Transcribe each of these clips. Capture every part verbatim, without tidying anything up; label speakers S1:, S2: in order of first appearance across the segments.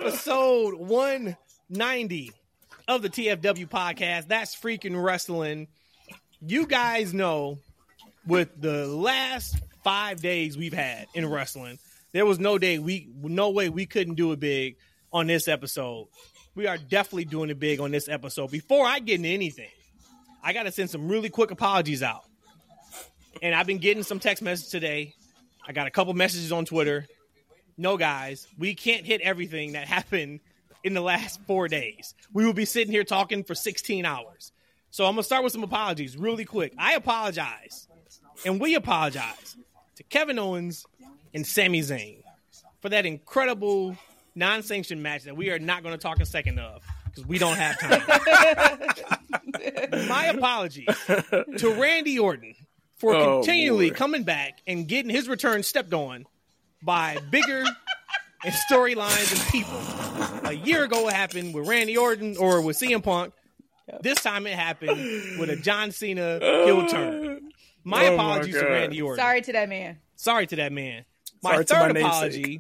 S1: episode one ninety of the T F W podcast. That's freaking wrestling. You guys know, with the last five days we've had in wrestling, there was no day we, no way we couldn't do it big on this episode. We are definitely doing it big on this episode. Before I get into anything, I got to send some really quick apologies out. And I've been getting some text messages today. I got a couple messages on Twitter. No, guys, we can't hit everything that happened in the last four days. We will be sitting here talking for sixteen hours. So I'm going to start with some apologies really quick. I apologize, and we apologize to Kevin Owens and Sami Zayn for that incredible non-sanctioned match that we are not going to talk a second of because we don't have time. My apologies to Randy Orton for
S2: oh,
S1: continually
S2: boy.
S1: coming back and getting his return stepped on by bigger and storylines and people. A year ago it happened with Randy Orton or with C M Punk. This time it happened with a John Cena heel turn. My
S2: oh
S1: apologies
S2: my
S1: to Randy Orton.
S3: Sorry to that man.
S1: Sorry to that man. My
S2: Sorry
S1: third
S2: my
S1: apology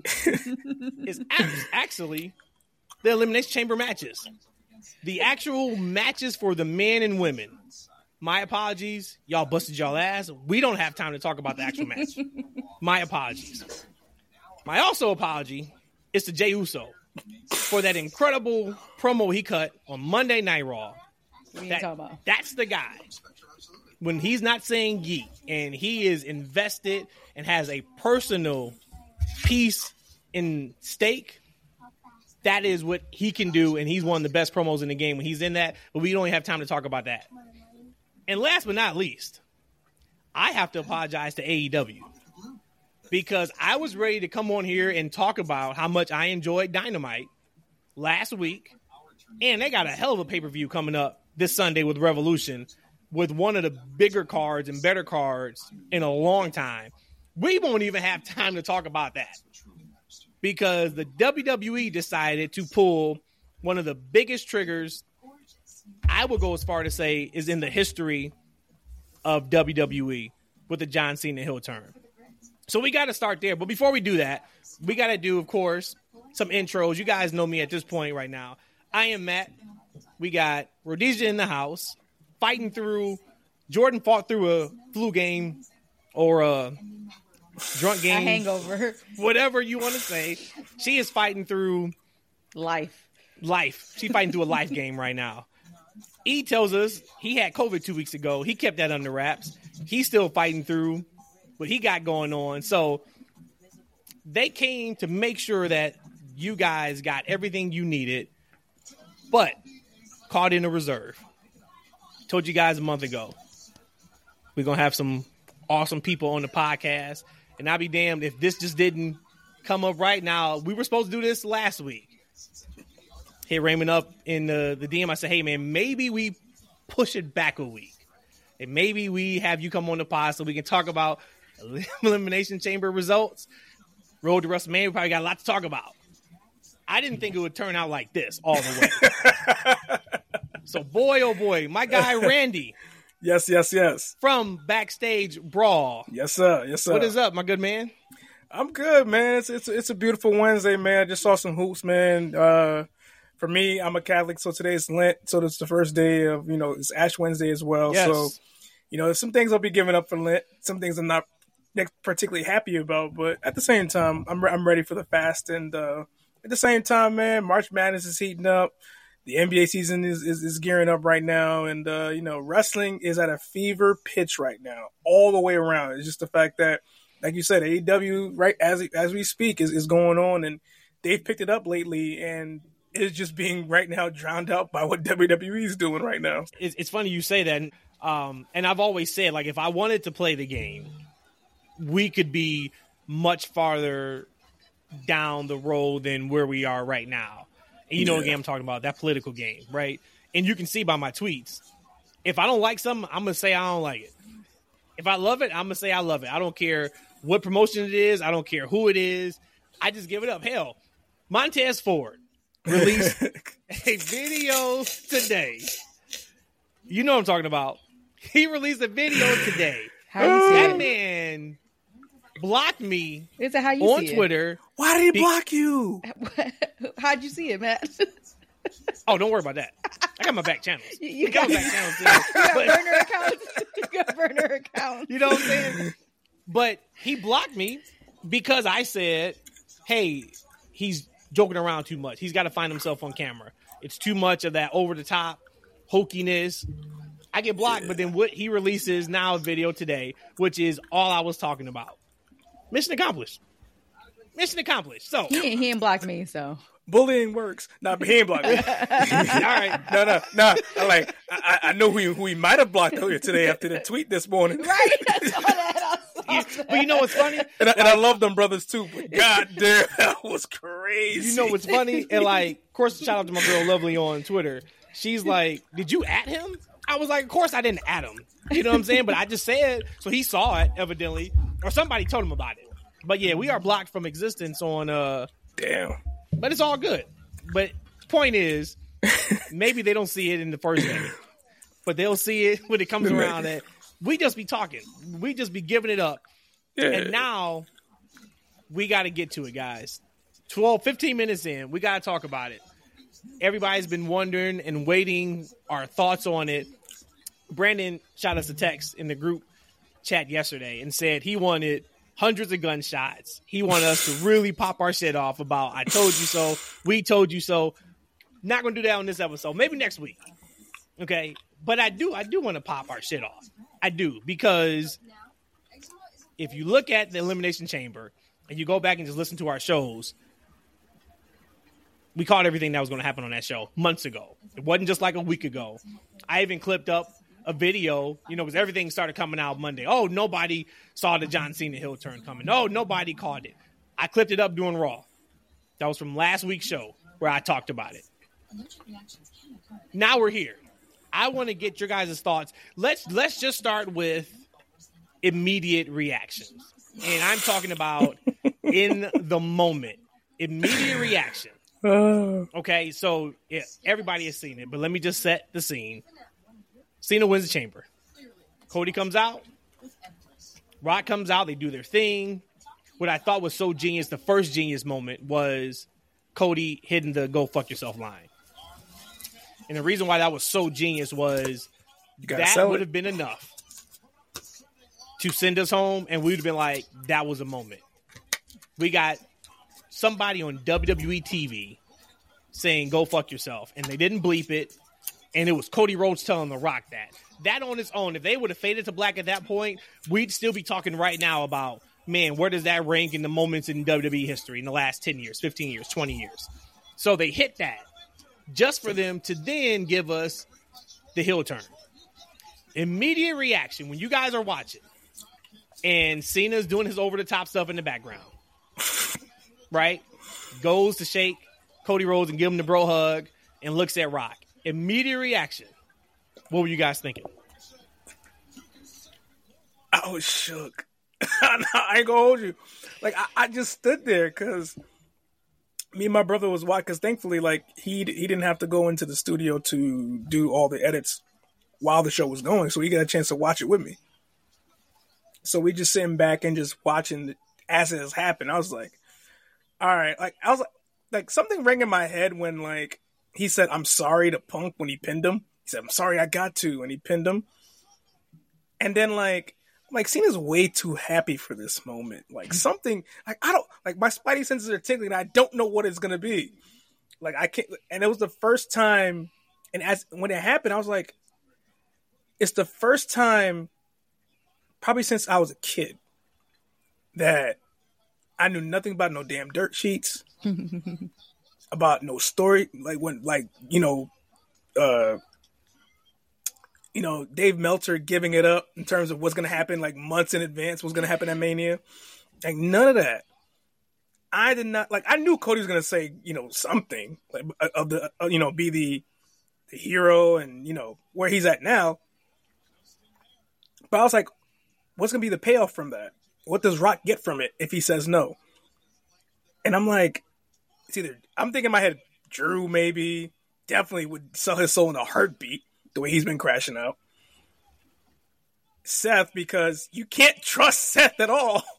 S1: is actually the Elimination Chamber matches. The actual matches for the men and women. My apologies. Y'all busted y'all ass. We don't have time to talk about the actual match. My apologies. My also apology is to Jey Uso for that incredible promo he cut on Monday Night Raw.
S3: What are you
S1: That-
S3: talking about?
S1: That's the guy. When he's not saying yeet and he is invested and has a personal piece in stake, that is what he can do, and he's one of the best promos in the game when he's in that, but we don't have time to talk about that. And last but not least, I have to apologize to A E W because I was ready to come on here and talk about how much I enjoyed Dynamite last week, and they got a hell of a pay-per-view coming up this Sunday with Revolution with one of the bigger cards and better cards in a long time. We won't even have time to talk about that because the W W E decided to pull one of the biggest triggers, I will go as far to say, is in the history of W W E with the John Cena heel turn. So we got to start there. But before we do that, we got to do, of course, some intros. You guys know me at this point right now. I am Matt. We got Rhodesia in the house, fighting through. Jordan fought through a flu game or a drunk game.
S3: A hangover.
S1: Whatever you want to say. She is fighting through
S3: Life.
S1: life. She's fighting through a life game right now. E tells us he had COVID two weeks ago. He kept that under wraps. He's still fighting through what he got going on. So they came to make sure that you guys got everything you needed, but caught in a reserve. Told you guys a month ago. We're going to have some awesome people on the podcast, and I'll be damned if this just didn't come up right now. We were supposed to do this last week. Hit Raymond up in the, the D M. I said, hey, man, maybe we push it back a week. And maybe we have you come on the pod so we can talk about Elimination Chamber results. Road to WrestleMania, we probably got a lot to talk about. I didn't think it would turn out like this all the way. So, boy, oh, boy, my guy Randy.
S2: Yes, yes, yes.
S1: From Backstage Brawl.
S2: Yes, sir. Yes, sir.
S1: What is up, my good man?
S2: I'm good, man. It's it's it's a beautiful Wednesday, man. I just saw some hoops, man. Uh, for me, I'm a Catholic, so today's Lent, so it's the first day of, you know, it's Ash Wednesday as well.
S1: Yes.
S2: So, you know, there's some things I'll be giving up for Lent, some things I'm not particularly happy about, but at the same time, I'm re- I'm ready for the fast. And uh, at the same time, man, March Madness is heating up. The N B A season is, is, is gearing up right now. And, uh, you know, wrestling is at a fever pitch right now, all the way around. It's just the fact that, like you said, A E W, right, as as we speak, is, is going on. And they've picked it up lately. And it's just being right now drowned out by what W W E is doing right now.
S1: It's, it's funny you say that. Um, and I've always said, like, if I wanted to play the game, we could be much farther down the road than where we are right now. And you know
S2: Yeah.
S1: what game I'm talking about, that political game, right? And you can see by my tweets, if I don't like something, I'm going to say I don't like it. If I love it, I'm going to say I love it. I don't care what promotion it is. I don't care who it is. I just give it up. Hell, Montez Ford released a video today. You know what I'm talking about. He released a video today.
S3: How you see
S1: That
S3: it?
S1: man blocked me
S3: Is that how you
S1: on
S3: see
S1: Twitter.
S2: Why did he
S1: Be-
S2: block you?
S3: it? How'd you see it, Matt?
S1: Oh, don't worry about that. I got my back channels.
S3: You, you
S1: I got
S3: got,
S1: my back channels. Too.
S3: you got
S1: But-
S3: burner accounts. You got burner accounts.
S1: You know what I'm saying? But he blocked me because I said, hey, he's joking around too much. He's got to find himself on camera. It's too much of that over-the-top hokiness. I get blocked, yeah. But then what he releases now a video today, which is all I was talking about. Mission accomplished. Mission accomplished. So
S3: He ain't, he ain't blocked me, so.
S2: Bullying works. Nah, but he ain't blocked me.
S1: all right.
S2: No, no, no. I like I, I know who he, who he might have blocked earlier today after the tweet this morning.
S3: Right. I saw that. I saw
S1: Yeah,
S3: that.
S1: but you know what's funny?
S2: And I, and I love them brothers too. But god damn, that was crazy.
S1: You know what's funny? And like, of course, shout out to my girl Lovely on Twitter. She's like, "Did you at him?" I was like, "Of course I didn't at him." You know what I'm saying? But I just said, so he saw it evidently, or somebody told him about it. But yeah, we are blocked from existence on. uh
S2: Damn.
S1: But it's all good. But point is, maybe they don't see it in the first minute, but they'll see it when it comes around. That we just be talking, we just be giving it up,
S2: Yeah.
S1: and now we got to get to it, guys. twelve, fifteen minutes in, we got to talk about it. Everybody's been wondering and waiting our thoughts on it. Brandon shot us a text in the group chat yesterday and said he wanted hundreds of gunshots. He wanted us to really pop our shit off about, I told you so, we told you so. Not going to do that on this episode. Maybe next week. Okay? But I do, I do want to pop our shit off. I do. Because if you look at the Elimination Chamber and you go back and just listen to our shows, we called everything that was going to happen on that show months ago. It wasn't just like a week ago. I even clipped up a video, you know, because everything started coming out Monday. Oh, nobody saw the John Cena heel turn coming. Oh, nobody called it. I clipped it up doing Raw. That was from last week's show where I talked about it. Now we're here. I want to get your guys' thoughts. Let's let's just start with immediate reactions. And I'm talking about in the moment. Immediate reaction. Okay, so yeah, everybody has seen it, but let me just set the scene. Cena wins the chamber. Cody comes out. Rock comes out. They do their thing. What I thought was so genius, the first genius moment, was Cody hitting the go fuck yourself line. And the reason why that was so genius was that would have been enough to send us home, and we would have been like, that was a moment. We got somebody on W W E T V saying go fuck yourself, and they didn't bleep it. And it was Cody Rhodes telling The Rock that. That on its own, if they would have faded to black at that point, we'd still be talking right now about, man, where does that rank in the moments in W W E history in the last ten years, fifteen years, twenty years? So they hit that just for them to then give us the heel turn. Immediate reaction when you guys are watching and Cena's doing his over-the-top stuff in the background, right? Goes to shake Cody Rhodes and give him the bro hug and looks at Rock. Immediate reaction. What were you guys thinking?
S2: I was shook. I ain't gonna hold you. Like, I, I just stood there because me and my brother was watching. Because thankfully, like, he he didn't have to go into the studio to do all the edits while the show was going, so he got a chance to watch it with me. So we just sitting back and just watching as it has happened. I was like, all right. Like, I was like, like something rang in my head when, like, he said, I'm sorry to Punk when he pinned him. He said, I'm sorry I got to, and he pinned him. And then, like, like Cena's way too happy for this moment. Like, something, like, I don't, like, my spidey senses are tingling, and I don't know what it's going to be. Like, I can't, and it was the first time, and as, when it happened, I was like, it's the first time, probably since I was a kid, that I knew nothing about no damn dirt sheets. About no story, like when, like, you know, uh, you know, Dave Meltzer giving it up in terms of what's going to happen, like months in advance, what's going to happen at Mania. Like, none of that. I did not, like, I knew Cody was going to say, you know, something, like, of the, uh, you know, be the, the hero and, you know, where he's at now. But I was like, what's going to be the payoff from that? What does Rock get from it if he says no? And I'm like, it's either, I'm thinking in my head, Drew maybe, definitely would sell his soul in a heartbeat, the way he's been crashing out. Seth, because you can't trust Seth at all.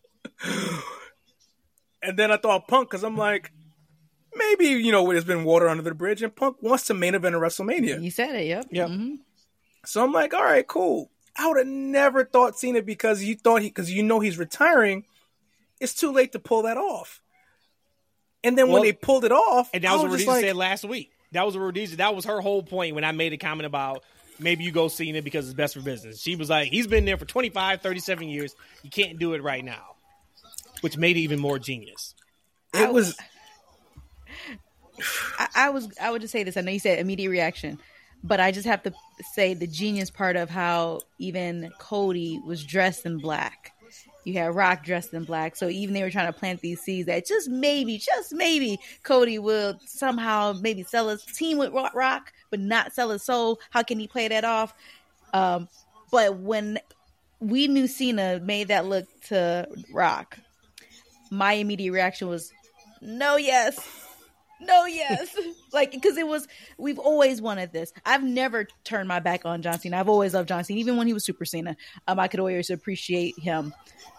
S2: And then I thought Punk, because I'm like, maybe, you know, there's been water under the bridge, and Punk wants to main event at WrestleMania.
S3: You said it, yep.
S1: Yep.
S3: Mm-hmm.
S2: So I'm like, all right, cool. I would have never thought Cena, because you thought he, because you know he's retiring, it's too late to pull that off. And then
S1: Well,
S2: when they pulled it off,
S1: And that
S2: I
S1: was
S2: was
S1: what
S2: just
S1: Rhodesia
S2: like,
S1: said last week. That was what Rhodesia, that was her whole point when I made a comment about maybe you go Cena because it's best for business. She was like, he's been there for twenty-five, thirty-seven years. You can't do it right now, which made it even more genius.
S2: it was.
S3: I, I was I would just say this. I know you said immediate reaction, but I just have to say the genius part of how even Cody was dressed in black. You had Rock dressed in black, so even they were trying to plant these seeds that just maybe, just maybe, Cody will somehow maybe sell his team with Rock, but not sell his soul. How can he play that off? Um, but when we knew Cena made that look to Rock, my immediate reaction was, no, yes. No, yes. Like, because it was, we've always wanted this. I've never turned my back on John Cena. I've always loved John Cena. Even when he was Super Cena, um, I could always appreciate him.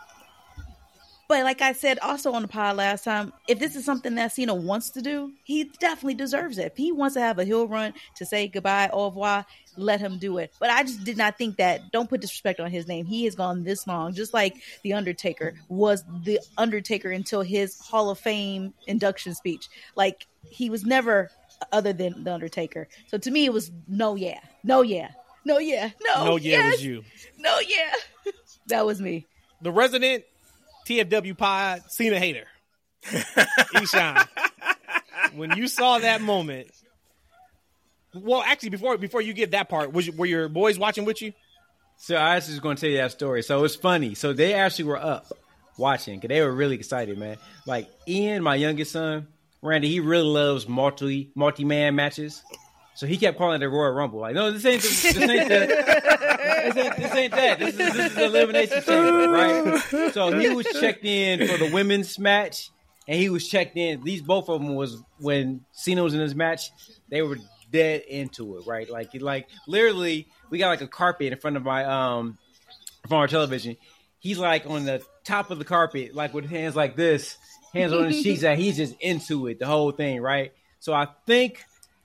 S3: But like I said also on the pod last time, if this is something that Cena wants to do, he definitely deserves it. If he wants to have a heel run to say goodbye, au revoir, let him do it. But I just did not think that, don't put disrespect on his name. He has gone this long, just like The Undertaker was The Undertaker until his Hall of Fame induction speech. Like, he was never other than The Undertaker. So to me, it was no, yeah, no, yeah, no, yeah, no,
S1: No, yeah,
S3: yes,
S1: it was you.
S3: no, yeah. That was me.
S1: The resident T F W pod Cena hater. Eshaun. When you saw that moment, well, actually, before before you get that part, was you, were your boys watching with you?
S4: So I was just going to tell you that story. So it's funny. So they actually were up watching because they were really excited, man. Like Ian, my youngest son, Randy, he really loves multi multi man matches. So he kept calling it the Royal Rumble. Like, no, this ain't the, this ain't the, this ain't, this ain't that. This is this is the Elimination Chamber, right? So he was checked in for the women's match, and he was checked in. These both of them was when Cena was in his match. They were dead into it, right? Like, like literally, we got like a carpet in front of my um, from our television. He's like on the top of the carpet, like with hands like this, hands on the sheets. That he's just into it, the whole thing, right? So I think.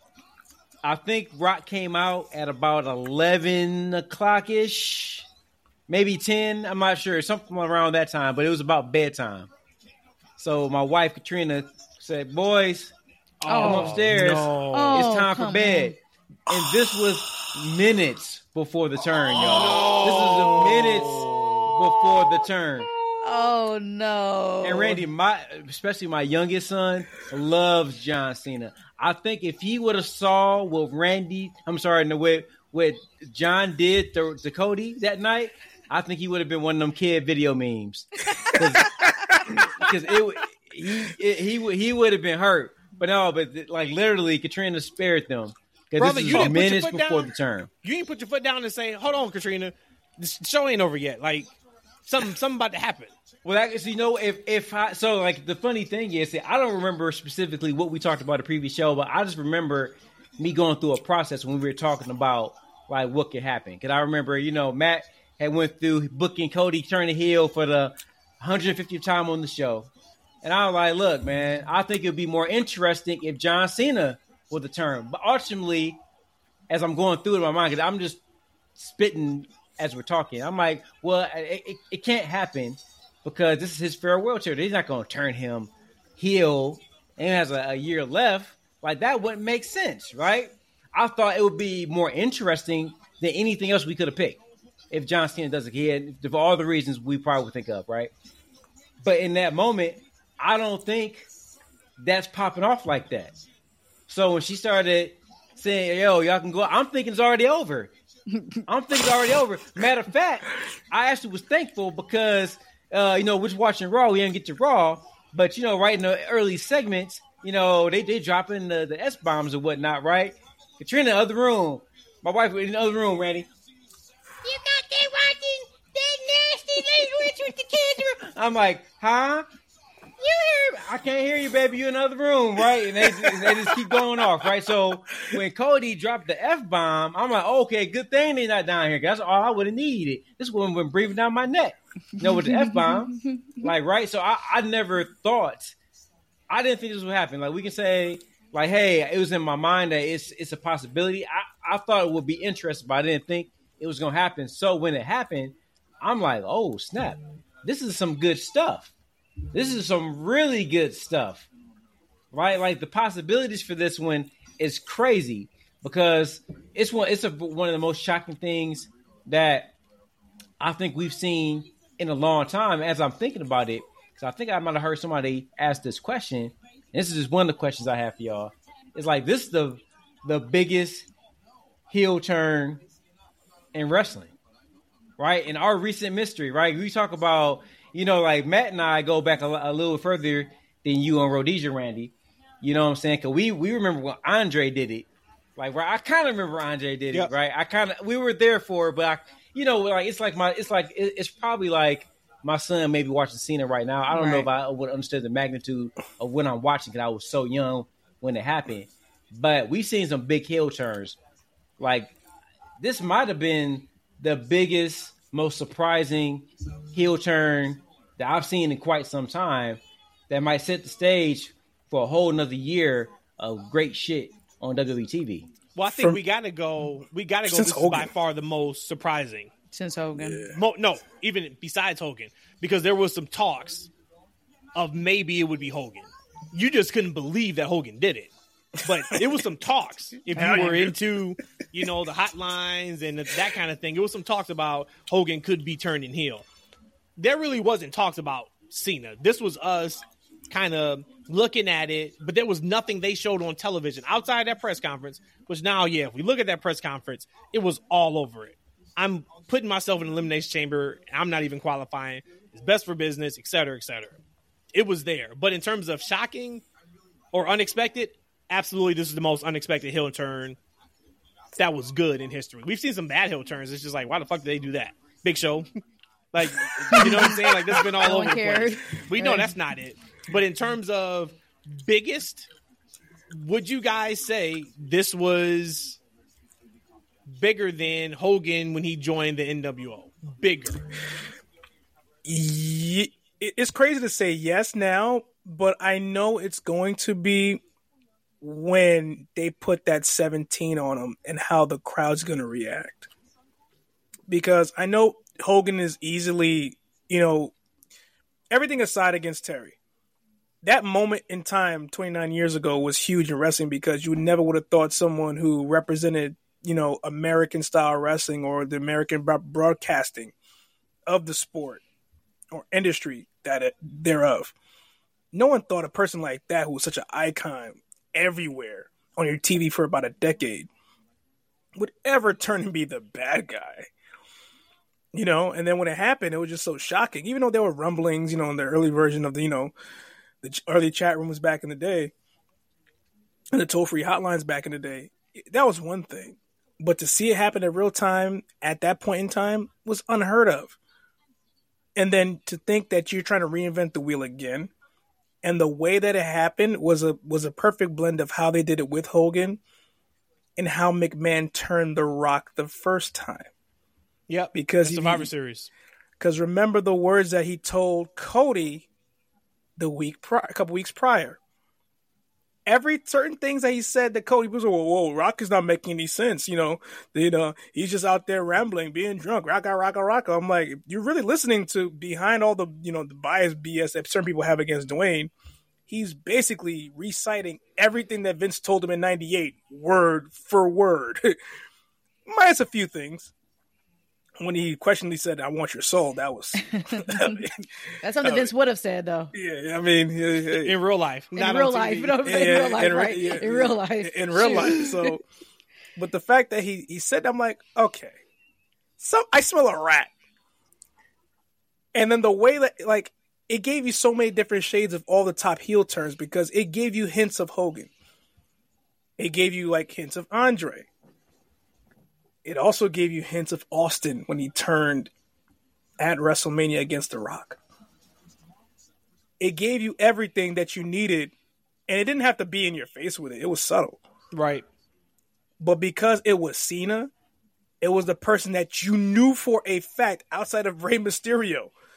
S4: I think Rock came out at about eleven o'clock ish, maybe ten. I'm not sure, something around that time, but it was about bedtime. So my wife Katrina said, "Boys, come
S3: Oh,
S4: upstairs.
S1: no.
S4: It's
S3: Oh,
S4: time for
S3: come
S4: bed." And this was minutes before the turn, y'all. This was a minutes before the turn.
S3: Oh no!
S4: And Randy, my especially my youngest son, loves John Cena. I think if he would have saw what Randy, I'm sorry, no, what, what John did to, to Cody that night, I think he would have been one of them kid video memes. Because it he it, he would he would have been hurt. But no, but like literally, Katrina spared them.
S1: Brother,
S4: This
S1: you
S4: is
S1: didn't put your
S4: minutes
S1: foot
S4: before
S1: down?
S4: the turn.
S1: You didn't put your foot down and say, "Hold on, Katrina, this show ain't over yet." Like something something about to happen.
S4: Well, actually, you know, if if I, so, like the funny thing is, that I don't remember specifically what we talked about the previous show, but I just remember me going through a process when we were talking about like what could happen. Because I remember, you know, Matt had went through booking Cody turning heel for the one hundred fiftieth time on the show, and I was like, "Look, man, I think it'd be more interesting if John Cena was the turn." But ultimately, as I'm going through it in my mind, because I'm just spitting as we're talking, I'm like, "Well, it, it, it can't happen." Because this is his farewell tour. He's not going to turn him heel and has a, a year left. Like, that wouldn't make sense, right? I thought it would be more interesting than anything else we could have picked if John Cena does it again, for all the reasons we probably would think of, right? But in that moment, I don't think that's popping off like that. So when she started saying, yo, y'all can go, I'm thinking it's already over. I'm thinking it's already over. Matter of fact, I actually was thankful because – Uh, you know, we're watching Raw. We didn't get to Raw, but you know, right in the early segments, you know, they they dropping the, the S bombs and whatnot, right? Katrina in the other room, my wife in the other room, Randy. You got that watching that nasty language with the kids. I'm like, huh? You hear? I can't hear you, baby. You in the other room, right? And they they just keep going off, right? So when Cody dropped the F bomb, I'm like, okay, good thing they're not down here. That's all I would have needed. This woman been breathing down my neck. No, with the F bomb. Like, right? So I, I never thought, I didn't think this would happen. Like, we can say, like, hey, it was in my mind that it's it's a possibility. I, I thought it would be interesting, but I didn't think it was going to happen. So when it happened, I'm like, oh, snap. This is some good stuff. This is some really good stuff. Right? Like, the possibilities for this one is crazy because it's one, it's a, one of the most shocking things that I think we've seen in a long time as I'm thinking about it. Because I think I might have heard somebody ask this question. And this is just one of the questions I have for y'all. It's like, this is the, the biggest heel turn in wrestling. Right? In our recent mystery, right? We talk about, you know, like Matt and I go back a, a little further than you and Rhodesia, Randy. You know what I'm saying? Because we, we remember when Andre did it. Like, right? I kind of remember Andre did yep. it, right? I kind of, we were there for it, but I, you know, like, it's like my, it's like, it, it's probably like my son maybe watching Cena right now. I don't right. know if I would understand the magnitude of when I'm watching because I was so young when it happened. But we've seen some big heel turns. Like, this might have been the biggest, most surprising heel turn that I've seen in quite some time that might set the stage for a whole nother year of great shit on W W E T V.
S1: Well, I think From, we gotta go. We gotta go. This is by far the most surprising
S3: since Hogan.
S1: Yeah. Mo, no, even besides Hogan, because there was some talks of maybe it would be Hogan. You just couldn't believe that Hogan did it, but it was some talks. If you were into, you know, the hotlines and that kind of thing, it was some talks about Hogan could be turning heel. There really wasn't talks about Cena. This was us kind of looking at it, but there was nothing they showed on television outside that press conference, which now, yeah, if we look at that press conference, it was all over it. I'm putting myself in an elimination chamber. I'm not even qualifying. It's best for business, et cetera, et cetera. It was there. But in terms of shocking or unexpected, absolutely this is the most unexpected heel turn that was good in history. We've seen some bad heel turns. It's just like, why the fuck did they do that? Big Show. Like, you know what I'm saying? Like, this has been all
S3: no
S1: over the
S3: cared.
S1: place. We know that's not it. But in terms of biggest, would you guys say this was bigger than Hogan when he joined the N W O? Bigger.
S2: It's crazy to say yes now, but I know it's going to be when they put that seventeen on him and how the crowd's going to react. Because I know Hogan is easily, you know, everything aside against Terry. That moment in time twenty-nine years ago was huge in wrestling because you never would have thought someone who represented, you know, American style wrestling or the American broadcasting of the sport or industry that it, thereof. No one thought a person like that who was such an icon everywhere on your T V for about a decade would ever turn and be the bad guy. You know, and then when it happened, it was just so shocking. Even though there were rumblings, you know, in the early version of the, you know, the early chat rooms back in the day, and the toll-free hotlines back in the day, that was one thing. But to see it happen in real time at that point in time was unheard of. And then to think that you're trying to reinvent the wheel again, and the way that it happened was a was a perfect blend of how they did it with Hogan and how McMahon turned The Rock the first time.
S1: Yep,
S2: because
S1: the Survivor Series.
S2: Because remember the words that he told Cody the week prior, a couple weeks prior. Every certain things that he said that Cody was, whoa, whoa, Rock is not making any sense. You know, you know, he's just out there rambling, being drunk, rocka, rocka, rocka. I'm like, you're really listening to behind all the, you know, the bias B S that certain people have against Dwayne. He's basically reciting everything that Vince told him in ninety-eight, word for word, minus a few things. When he questionably said, "I want your soul," that was I mean,
S3: that's something uh, Vince would have said, though.
S2: Yeah, I mean, yeah, yeah.
S1: in real life,
S3: in
S1: not
S3: real
S1: on
S3: life,
S1: T V.
S3: You know what I'm saying?
S2: Yeah,
S3: in real life,
S2: in,
S3: right?
S2: Yeah,
S3: in real life,
S2: in real life. So, but the fact that he he said, I'm like, okay, some I smell a rat, and then the way that like it gave you so many different shades of all the top heel turns because it gave you hints of Hogan, it gave you like hints of Andre. It also gave you hints of Austin when he turned at WrestleMania against The Rock. It gave you everything that you needed, and it didn't have to be in your face with it. It was subtle.
S1: Right.
S2: But because it was Cena, it was the person that you knew for a fact outside of Rey Mysterio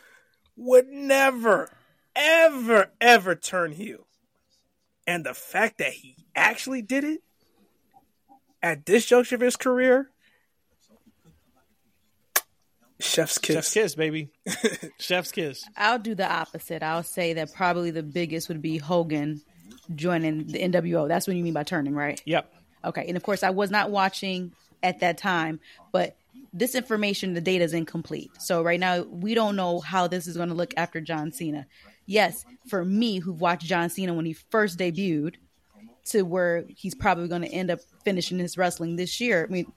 S2: would never, ever, ever turn heel. And the fact that he actually did it at this juncture of his career, chef's kiss.
S1: Chef's kiss, baby. Chef's kiss.
S3: I'll do the opposite. I'll say that probably the biggest would be Hogan joining the N W O. That's what you mean by turning, right?
S1: Yep.
S3: Okay. And of course, I was not watching at that time, but this information, the data is incomplete. So right now, we don't know how this is going to look after John Cena. Yes, for me, who watched John Cena when he first debuted to where he's probably going to end up finishing his wrestling this year. I mean,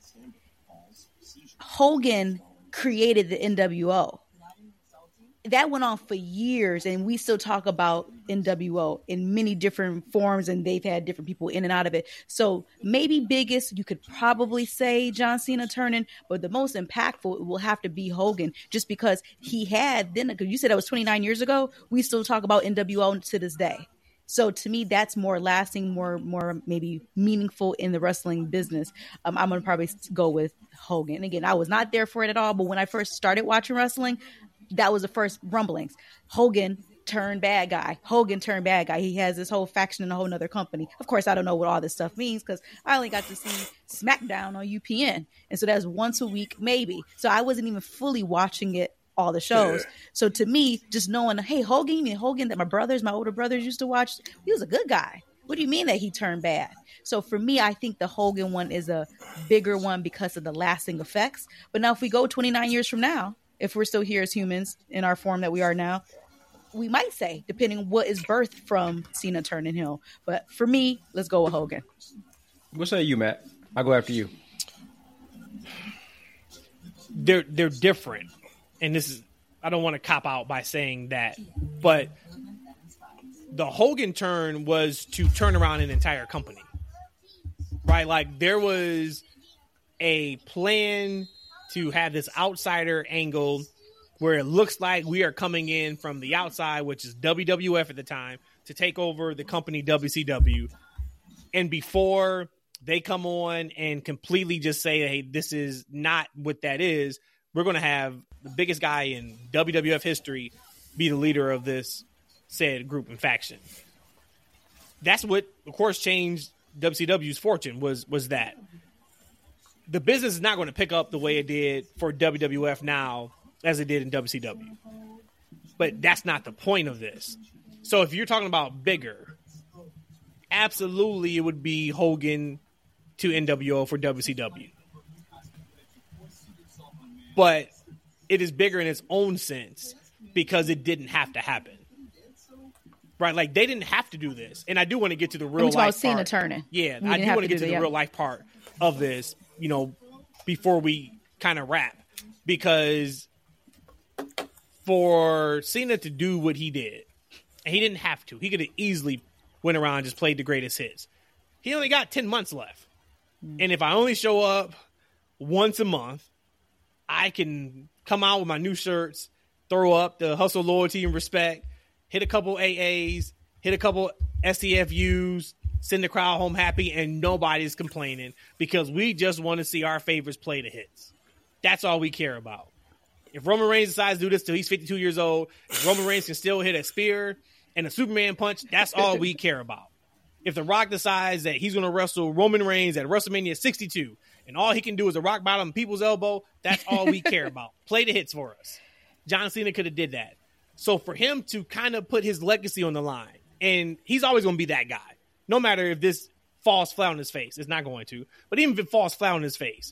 S3: Hogan created the N W O. That went on for years, and we still talk about N W O in many different forms, and they've had different people in and out of it. So maybe biggest, you could probably say John Cena turning, but the most impactful will have to be Hogan, just because he had then, because you said that was twenty-nine years ago, we still talk about N W O to this day. So to me, that's more lasting, more more maybe meaningful in the wrestling business. Um, I'm going to probably go with Hogan. Again, I was not there for it at all, but when I first started watching wrestling, that was the first rumblings. Hogan turned bad guy. Hogan turned bad guy. He has this whole faction in a whole nother company. Of course, I don't know what all this stuff means because I only got to see SmackDown on U P N. And so that's once a week, maybe. So I wasn't even fully watching it, all the shows. Yeah. So to me, just knowing, hey, Hogan, you mean Hogan that my brothers, my older brothers used to watch? He was a good guy. What do you mean that he turned bad? So for me, I think the Hogan one is a bigger one because of the lasting effects. But now if we go twenty-nine years from now, if we're still here as humans in our form that we are now, we might say, depending on what is birthed from Cena turning heel. But for me, let's go with Hogan.
S4: What say you, Matt? I'll go after you.
S1: They're they're different. And this is, I don't want to cop out by saying that, but the Hogan turn was to turn around an entire company, right? Like there was a plan to have this outsider angle where it looks like we are coming in from the outside, which is W W F at the time, to take over the company W C W. And before they come on and completely just say, hey, this is not what that is, we're going to have the biggest guy in W W F history be the leader of this said group and faction. That's what, of course, changed W C W's fortune was was that. The business is not going to pick up the way it did for W W F now as it did in W C W. But that's not the point of this. So if you're talking about bigger, absolutely it would be Hogan to N W O for W C W. But it is bigger in its own sense because it didn't have to happen. Right? Like, they didn't have to do this. And I do want to get to the real life part.
S3: Cena turning.
S1: Yeah, I do want to get to the real life part of this, you know, before we kind of wrap. Because for Cena to do what he did, and he didn't have to. He could have easily went around and just played the greatest hits. He only got ten months left. Mm. And if I only show up once a month, I can come out with my new shirts, throw up the hustle, loyalty, and respect, hit a couple A As, hit a couple S C F Us, send the crowd home happy, and nobody's complaining because we just want to see our favorites play the hits. That's all we care about. If Roman Reigns decides to do this till he's fifty-two years old, if Roman Reigns can still hit a spear and a Superman punch, that's all we care about. If The Rock decides that he's going to wrestle Roman Reigns at WrestleMania sixty-two, and all he can do is a rock bottom people's elbow, that's all we care about. Play the hits for us. John Cena could have did that. So for him to kind of put his legacy on the line, and he's always going to be that guy, no matter if this falls flat on his face. It's not going to. But even if it falls flat on his face,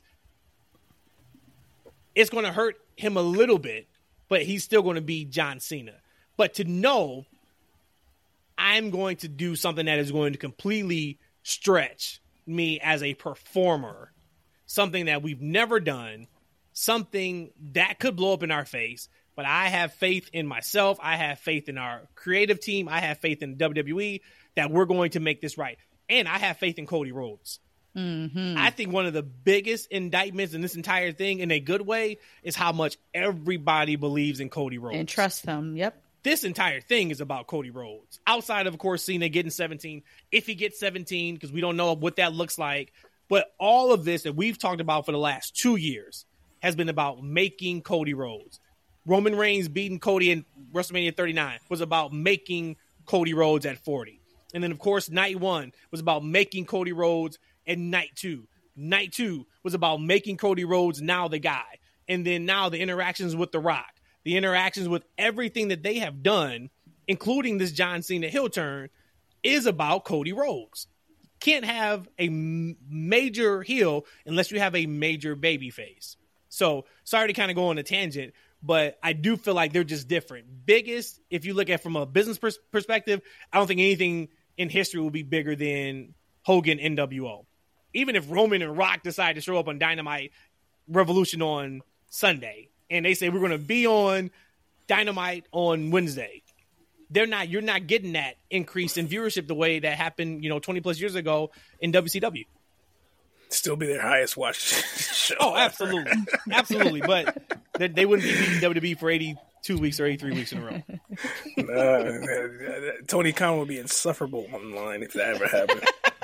S1: it's going to hurt him a little bit, but he's still going to be John Cena. But to know I'm going to do something that is going to completely stretch me as a performer, something that we've never done, something that could blow up in our face, but I have faith in myself. I have faith in our creative team. I have faith in W W E that we're going to make this right. And I have faith in Cody Rhodes. Mm-hmm. I think one of the biggest indictments in this entire thing in a good way is how much everybody believes in Cody Rhodes.
S3: And trust them. Yep.
S1: This entire thing is about Cody Rhodes. Outside of, of course, Cena getting seventeen, if he gets seventeen, because we don't know what that looks like. But all of this that we've talked about for the last two years has been about making Cody Rhodes. Roman Reigns beating Cody in WrestleMania thirty-nine was about making Cody Rhodes at forty. And then, of course, night one was about making Cody Rhodes and night two. Night two was about making Cody Rhodes now the guy. And then now the interactions with The Rock, the interactions with everything that they have done, including this John Cena heel turn, is about Cody Rhodes. Can't have a m- major heel unless you have a major baby face. So sorry to kind of go on a tangent, but I do feel like they're just different. Biggest, if you look at from a business pers- perspective, I don't think anything in history will be bigger than Hogan N W O. Even if Roman and Rock decide to show up on Dynamite Revolution on Sunday, and they say we're going to be on Dynamite on Wednesday, they're not. You're not getting that increase in viewership the way that happened, you know, twenty plus years ago in W C W.
S2: Still be their highest watched show.
S1: Oh, absolutely, absolutely. But they, they wouldn't be beating W W E for eighty-two weeks or eighty-three weeks in a row.
S2: Uh, Tony Khan would be insufferable online if that ever happened.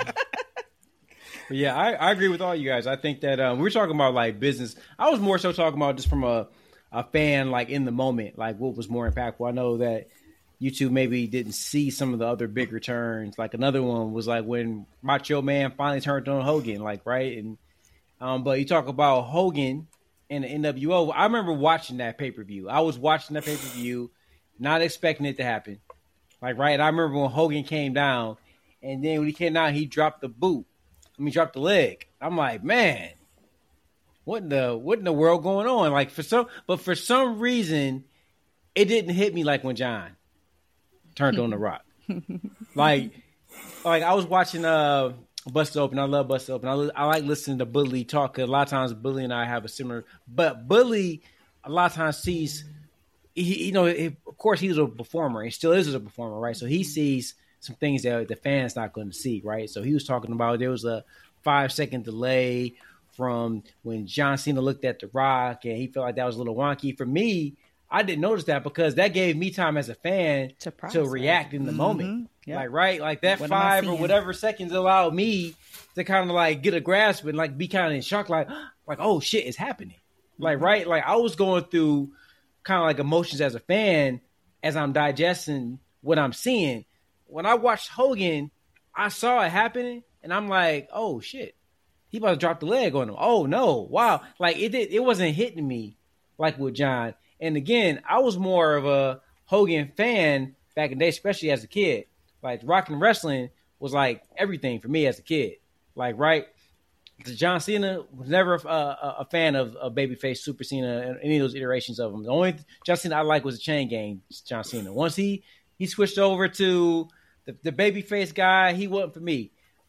S4: But yeah, I, I agree with all you guys. I think that um, we were talking about like business. I was more so talking about just from a a fan, like in the moment, like what was more impactful. I know that you two maybe didn't see some of the other big returns. Like another one was like when Macho Man finally turned on Hogan, like, right? And um, but you talk about Hogan and the N W O. I remember watching that pay-per-view. I was watching that pay-per-view, not expecting it to happen. Like, right? And I remember when Hogan came down, and then when he came down, he dropped the boot. I mean, dropped the leg. I'm like, man, what in the what in the world going on? Like for some, but for some reason, it didn't hit me like when John turned on The Rock. like, like I was watching uh Busted Open. I love Busted Open. I, li- I like listening to Bully talk. Cause a lot of times Bully and I have a similar, but Bully a lot of times sees, he, you know, he, of course he's a performer. He still is a performer, right? So he sees some things that the fans not going to see, right? So he was talking about there was a five second delay from when John Cena looked at The Rock, and he felt like that was a little wonky. For me, I didn't notice that because that gave me time as a fan to, to react in the mm-hmm. moment. Yep. Like, right? Like that what five or whatever seconds allowed me to kind of like get a grasp and like be kind of in shock, like, like, oh shit, it's happening. Mm-hmm. Like, right? Like I was going through kind of like emotions as a fan as I'm digesting what I'm seeing. When I watched Hogan, I saw it happening and I'm like, oh shit, he about to drop the leg on him. Oh no, wow. Like it did, it wasn't hitting me like with John. And again, I was more of a Hogan fan back in the day, especially as a kid. Like rock and wrestling was like everything for me as a kid. Like, right? John Cena was never a, a, a fan of, of Babyface, Super Cena, and any of those iterations of him. The only John Cena I like was the Chain Gang John Cena. Once he he switched over to the, the Babyface guy, he wasn't for me.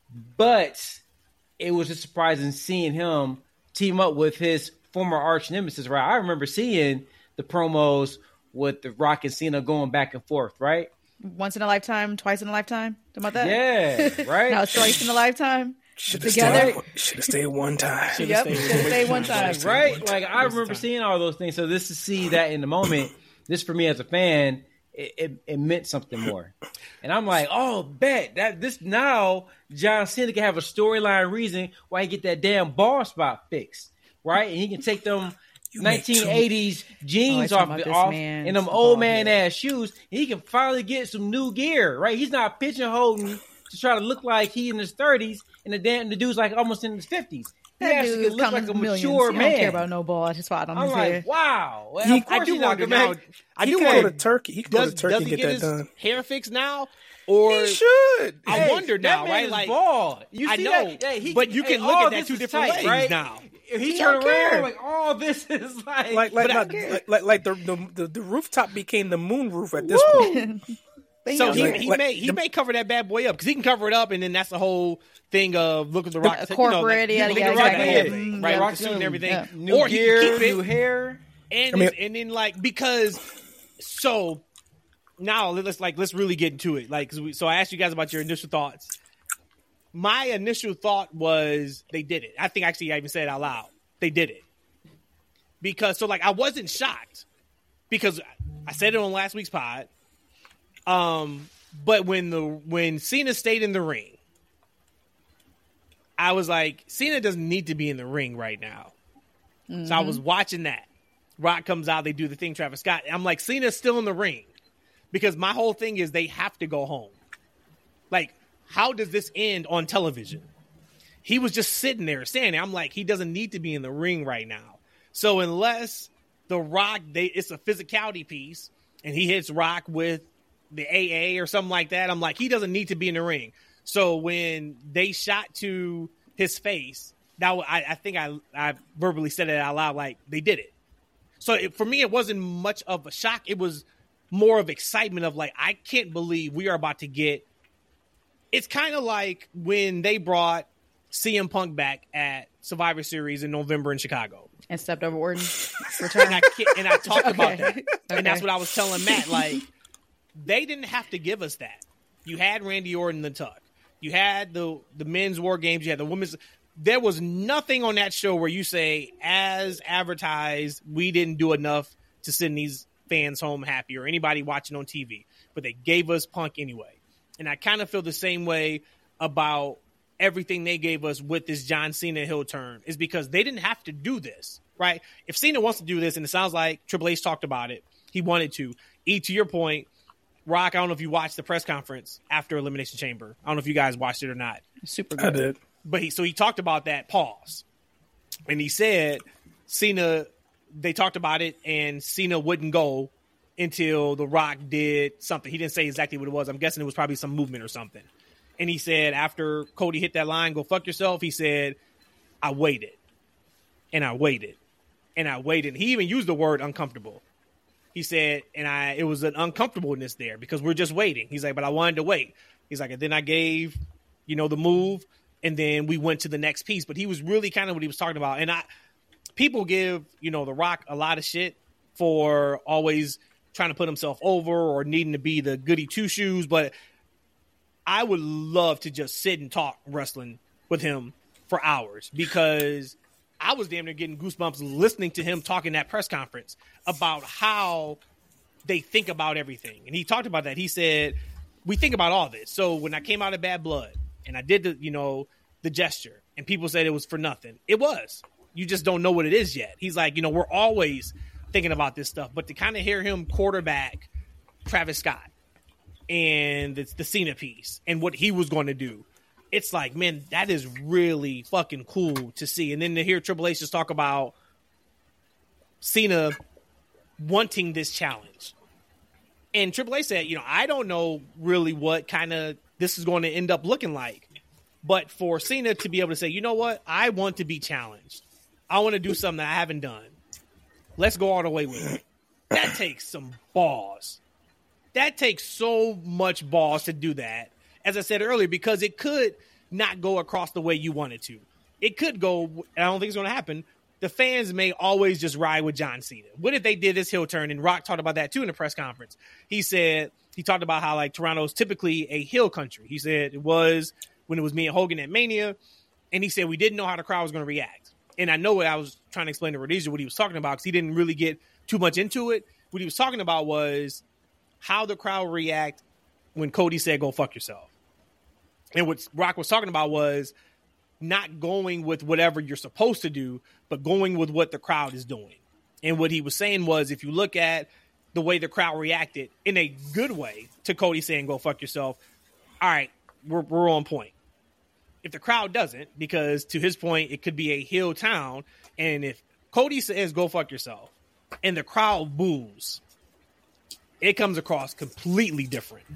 S4: But it was just surprising seeing him team up with his former arch nemesis, right? I remember seeing the promos with The Rock and Cena going back and forth, right?
S3: Once in a lifetime, twice in a lifetime. Talking about that?
S4: Yeah, right?
S3: Now it's twice in a lifetime.
S2: Should have stayed, should have stayed one time.
S3: Should have yep, stayed, stayed one time.
S4: Right?
S2: One
S4: like,
S2: time.
S4: I remember seeing all those things. So this to see that in the moment, this for me as a fan, it, it, it meant something more. And I'm like, oh, bet that this now John Cena can have a storyline reason why he get that damn ball spot fixed, right? And he can take them you nineteen eighties jeans oh, off, off and them old man ass shoes. And he can finally get some new gear, right? He's not pigeonholing to try to look like he in his thirties and the damn the dude's like almost in his fifties. He
S3: that
S4: actually
S3: look
S4: like a
S3: millions.
S4: mature
S3: he
S4: man.
S3: Don't care about no ball. Just spot on
S4: I'm
S3: his
S4: like,
S3: hair.
S4: wow. Well,
S1: he,
S4: of course
S1: I do
S4: he's
S1: wonder
S4: not
S1: now. I
S2: he
S1: do
S2: can
S1: wonder.
S2: Go to Turkey. He can
S1: does,
S2: go to Turkey
S1: does
S2: and
S1: he
S2: get,
S1: get
S2: that
S1: his
S2: done.
S1: hair fixed now? Or
S2: he should.
S1: I
S4: hey,
S1: wonder now,
S4: that man
S1: right?
S4: Is
S1: like,
S4: bald. You
S1: I
S4: see
S1: know,
S4: that? Yeah, he,
S1: but you can
S4: hey,
S1: look
S4: all
S1: at that
S4: this
S1: two
S4: is
S1: different
S4: tight,
S1: ways
S4: right?
S1: now.
S4: If he,
S2: he
S4: turned
S2: don't
S4: around,
S2: care.
S4: like all this is like,
S2: like, like,
S1: but
S2: not,
S1: I,
S2: like, like, like the, the the the rooftop became the moon roof at this
S3: Woo!
S2: point.
S1: So he,
S2: like,
S1: he
S2: like,
S1: may he
S2: the,
S1: may cover that bad boy up because he can cover it up, and then that's the whole thing of look at the Rock,
S3: the corporate,
S1: you know, like,
S3: yeah,
S1: the Rock
S3: exactly.
S1: head,
S3: Mm,
S1: right?
S3: yeah.
S1: Rock suit and everything,
S3: Yeah.
S4: new
S1: or
S4: gear,
S1: he can keep it,
S4: new hair,
S1: and
S2: I mean,
S1: and then like because so now let's like let's really get into it. Like, 'cause we, so I asked you guys about your initial thoughts. My initial thought was they did it. I think actually I even said it out loud. They did it because so like I wasn't shocked because I said it on last week's pod. Um. But when the when Cena stayed in the ring, I was like, Cena doesn't need to be in the ring right now. Mm-hmm. So I was watching that. Rock comes out, they do the thing, Travis Scott. I'm like, Cena's still in the ring. Because my whole thing is they have to go home. Like, how does this end on television? He was just sitting there standing. I'm like, he doesn't need to be in the ring right now. So unless The Rock, they it's a physicality piece, and he hits Rock with the A A or something like that, I'm like, he doesn't need to be in the ring. So when they shot to his face, that I, I think I, I verbally said it out loud, like, they did it. So it, for me, it wasn't much of a shock. It was more of excitement of, like, I can't believe we are about to get – it's kind of like when they brought C M Punk back at Survivor Series in November in Chicago.
S3: And stepped over Orton's return.
S1: And I, and I talked
S3: okay.
S1: about that.
S3: Okay.
S1: And that's what I was telling Matt. Like, they didn't have to give us that. You had Randy Orton the Tuck. You had the the men's war games. You had the women's. There was nothing on that show where you say, as advertised, we didn't do enough to send these fans home happy or anybody watching on T V. But they gave us Punk anyway. And I kind of feel the same way about everything they gave us with this John Cena heel turn is because they didn't have to do this, right? If Cena wants to do this, and it sounds like Triple H talked about it, he wanted to. E, to your point, Rock, I don't know if you watched the press conference after Elimination Chamber. I don't know if you guys watched it or not.
S3: Super good.
S2: I did.
S1: But he, so he talked about that pause. And he said Cena, they talked about it, and Cena wouldn't go until The Rock did something. He didn't say exactly what it was. I'm guessing it was probably some movement or something. And he said after Cody hit that line, go fuck yourself, he said, I waited. And I waited. And I waited. He even used the word uncomfortable. He said, and I it was an uncomfortableness there because we're just waiting. He's like, but I wanted to wait. He's like, and then I gave, you know, the move, and then we went to the next piece. But he was really kind of what he was talking about. And I people give, you know, The Rock a lot of shit for always trying to put himself over or needing to be the goody two-shoes, but I would love to just sit and talk wrestling with him for hours because I was damn near getting goosebumps listening to him talk in that press conference about how they think about everything. And he talked about that. He said, we think about all this. So when I came out of Bad Blood and I did the, you know, the gesture and people said it was for nothing, it was. You just don't know what it is yet. He's like, you know, we're always thinking about this stuff, but to kind of hear him quarterback Travis Scott and it's the Cena piece and what he was going to do, it's like, man, that is really fucking cool to see. And then to hear Triple H just talk about Cena wanting this challenge. And Triple H said, you know, I don't know really what kind of this is going to end up looking like. But for Cena to be able to say, you know what, I want to be challenged. I want to do something that I haven't done. Let's go all the way with it. That takes some balls. That takes so much balls to do that, as I said earlier, because it could not go across the way you want it to. It could go, I don't think it's going to happen. The fans may always just ride with John Cena. What if they did this heel turn? And Rock talked about that too in the press conference. He said, he talked about how like Toronto's typically a heel country. He said it was when it was me and Hogan at Mania. And he said we didn't know how the crowd was going to react. And I know what I was trying to explain to Rhodesia what he was talking about because he didn't really get too much into it. What he was talking about was how the crowd react when Cody said, go fuck yourself. And what Rock was talking about was not going with whatever you're supposed to do, but going with what the crowd is doing. And what he was saying was, if you look at the way the crowd reacted in a good way to Cody saying, go fuck yourself, all right, we're, we're on point. If the crowd doesn't, because to his point, it could be a heel town. And if Cody says, go fuck yourself, and the crowd boos, it comes across completely different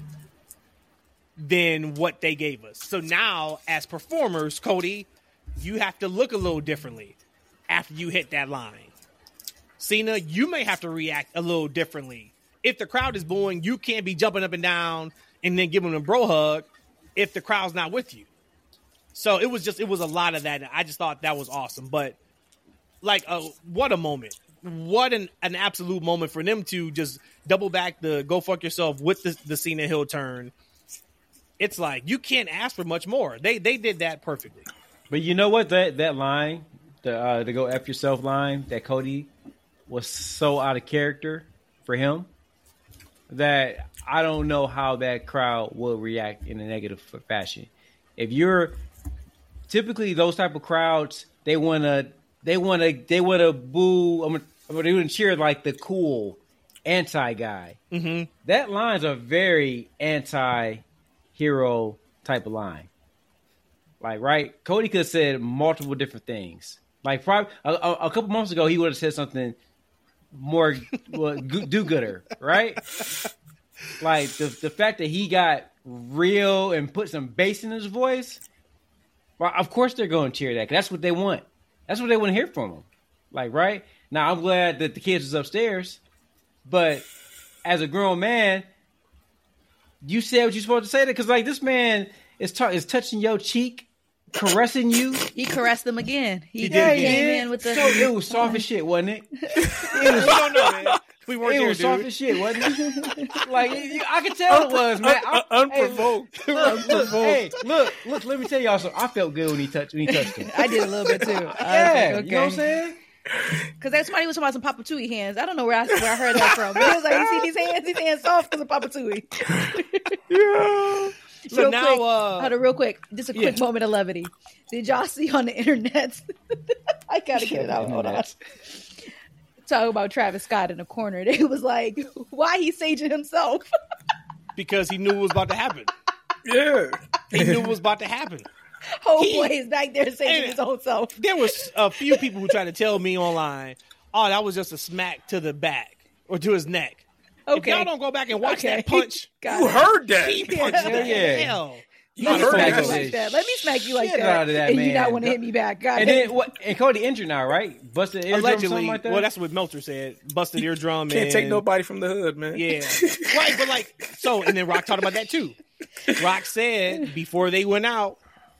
S1: than what they gave us. So now, as performers, Cody, you have to look a little differently after you hit that line. Cena, you may have to react a little differently. If the crowd is booing, you can't be jumping up and down and then giving them a bro hug if the crowd's not with you. So it was just, it was a lot of that. I just thought that was awesome. But like, uh, what a moment. What an, an absolute moment for them to just double back the go fuck yourself with the, the Cena heel turn. It's like, you can't ask for much more. They they did that perfectly.
S4: But you know what? That that line, the uh, the go F yourself line that Cody was so out of character for him that I don't know how that crowd will react in a negative fashion. If you're typically those type of crowds, they want to they want to they want to boo. I'm but he wouldn't cheer like the cool anti guy.
S1: Mm-hmm.
S4: That line's a very anti-hero type of line. Like, right? Cody could have said multiple different things. Like, probably a, a, a couple months ago, he would have said something more well, do-gooder, right? Like, the the fact that he got real and put some bass in his voice, well, of course they're going to cheer that. 'Cause that's what they want. That's what they want to hear from him. Like, right? Now, I'm glad that the kids was upstairs, but as a grown man, you said what you're supposed to say. That because, like, this man is, ta- is touching your cheek, caressing you.
S3: He caressed them again. He,
S1: He did
S3: came
S1: again.
S3: in with the.
S4: So it was soft as shit, wasn't it? It was,
S1: We don't know, man. We weren't
S4: it
S1: there,
S4: was
S1: dude.
S4: soft as shit, wasn't it? Like, you- I could tell it was, man. I-
S2: Unprovoked.
S4: Hey, look, look, hey, look, look, let me tell y'all something. I felt good when he touched when he touched him.
S3: I did a little bit too. I was
S4: Yeah,
S3: like,
S4: you know what I'm saying?
S3: Because that's somebody was talking about some Papa Tui hands. I don't know where I where I heard that from. But he was like, "You see these hands? These hands soft because of Papa Tui."
S2: Yeah.
S1: So
S3: real
S1: now,
S3: quick,
S1: uh,
S3: hold on, real quick, just a quick
S1: yeah.
S3: moment of levity. Did y'all see on the internet? I gotta get it out. Hold on. Talking about Travis Scott in the corner. They was like, "Why he saging himself?"
S1: because he knew it was about to happen.
S2: Yeah.
S1: He knew it was about to happen.
S3: Homeboy is back there saging
S1: And-
S3: his own self.
S1: There was a few people who tried to tell me online, "Oh, that was just a smack to the back or to his neck."
S3: Okay,
S1: If y'all don't go back and watch
S3: Okay.
S1: that punch,
S3: Got
S2: You
S3: it.
S2: heard that.
S1: he punched
S4: Yeah.
S1: the
S4: Yeah.
S1: hell.
S2: You
S3: Let me
S2: heard
S3: smack
S2: that.
S3: you like that. Let me smack you like
S4: Shit
S3: that,
S4: out of that
S3: and you
S4: man.
S3: not want to hit me back. God
S4: And
S3: damn.
S4: then what? And Cody injured now, right? Busted eardrum or
S1: Allegedly,
S4: something like that.
S1: well, that's what Meltzer said. Busted eardrum.
S2: Can't
S1: and,
S2: take nobody from the hood, man.
S1: Yeah, right. But like, so, and then Rock talked about that too. Rock said before they went out,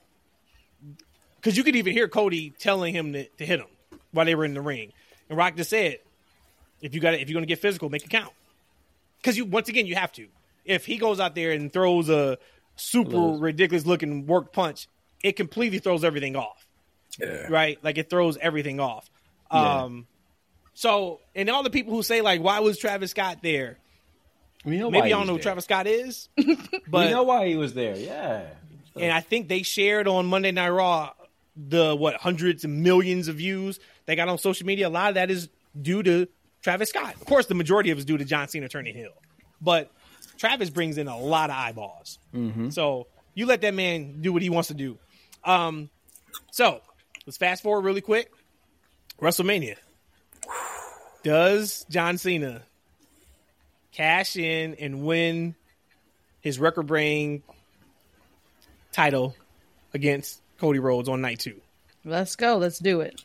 S1: because you could even hear Cody telling him to, to hit him while they were in the ring, and Rock just said, "If you got if you're going to get physical, make it count." Because you once again you have to. If he goes out there and throws a super
S4: Lose.
S1: ridiculous looking work punch, it completely throws everything off.
S2: Yeah.
S1: Right? Like it throws everything off.
S4: Yeah.
S1: Um, so, and all the people who say like, "Why was Travis Scott there?"
S4: We know why
S1: Maybe
S4: he
S1: I don't
S4: was
S1: know who
S4: there.
S1: Travis Scott is,
S4: we
S1: but
S4: know why he was there. Yeah.
S1: and I think they shared on Monday Night Raw the what hundreds of millions of views they got on social media. A lot of that is due to Travis Scott. Of course, the majority of it is due to John Cena turning heel, but Travis brings in a lot of eyeballs.
S4: Mm-hmm.
S1: So you let that man do what he wants to do. Um, so let's fast forward really quick. WrestleMania. Does John Cena cash in and win his record-breaking title against Cody Rhodes on night two?
S3: Let's go. Let's do it.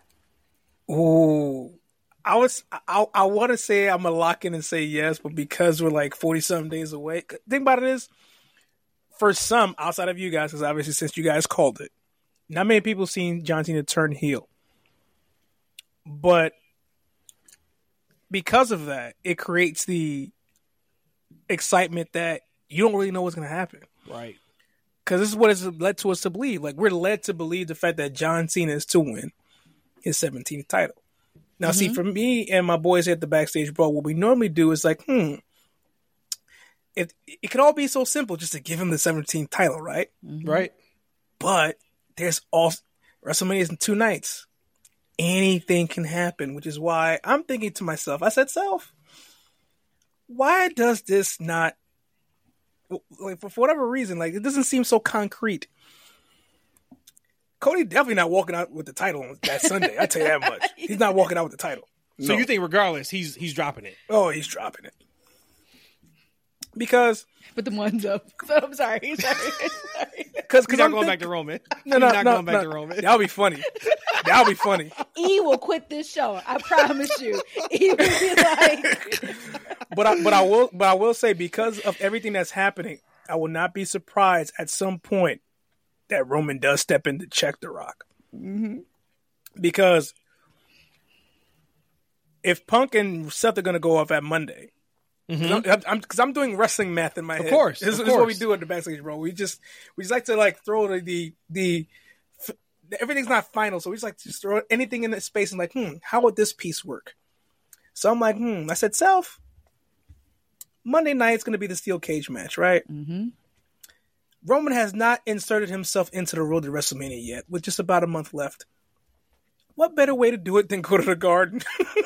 S2: Ooh. I was I I want to say I'm gonna lock in and say yes, but because we're like forty something days away, think about it is for some outside of you guys, because obviously since you guys called it, not many people seen John Cena turn heel, but because of that, it creates the excitement that you don't really know what's gonna happen.
S1: Right.
S2: Because this is what it's led to us to believe. Like we're led to believe the fact that John Cena is to win his seventeenth title. Now, see, for me and my boys at the Backstage Brawl, what we normally do is like, hmm, it it could all be so simple just to give him the seventeenth title, right?
S1: Right.
S2: But there's also WrestleMania is in two nights. Anything can happen, which is why I'm thinking to myself, I said, self, why does this not, like, for whatever reason, like, it doesn't seem so concrete. Cody definitely not walking out with the title on that Sunday. I tell you that much. He's not walking out with the title.
S1: So
S2: No.
S1: you think regardless, he's he's dropping it?
S2: Oh, he's dropping it. Because,
S3: Put the ones up. So I'm sorry. Sorry. sorry.
S2: because,
S1: He's not going back to Roman.
S2: No,
S1: he's
S2: no,
S1: not
S2: no,
S1: going back
S2: no.
S1: to Roman.
S2: That'll be funny. That'll be funny.
S3: E will quit this show. I promise you. E will be like,
S2: But I, but I will, but I will say because of everything that's happening, I will not be surprised at some point that Roman does step in to check The Rock.
S3: mm-hmm.
S2: Because if Punk and Seth are going to go off at Monday, because I'm, I'm, 'cause I'm doing wrestling math in my head.
S1: course,
S2: this,
S1: of
S2: this is what we
S1: course.
S2: do at the Backstage Bro. We just we just like to like throw the the, the f- everything's not final, so we just like to just throw anything in the space and like, hmm, how would this piece work? So I'm like, hmm. I said, Self, Monday night's going to be the steel cage match, right?
S3: Mm-hmm.
S2: Roman has not inserted himself into the road to WrestleMania yet, with just about a month left. what better way to do it than go to the Garden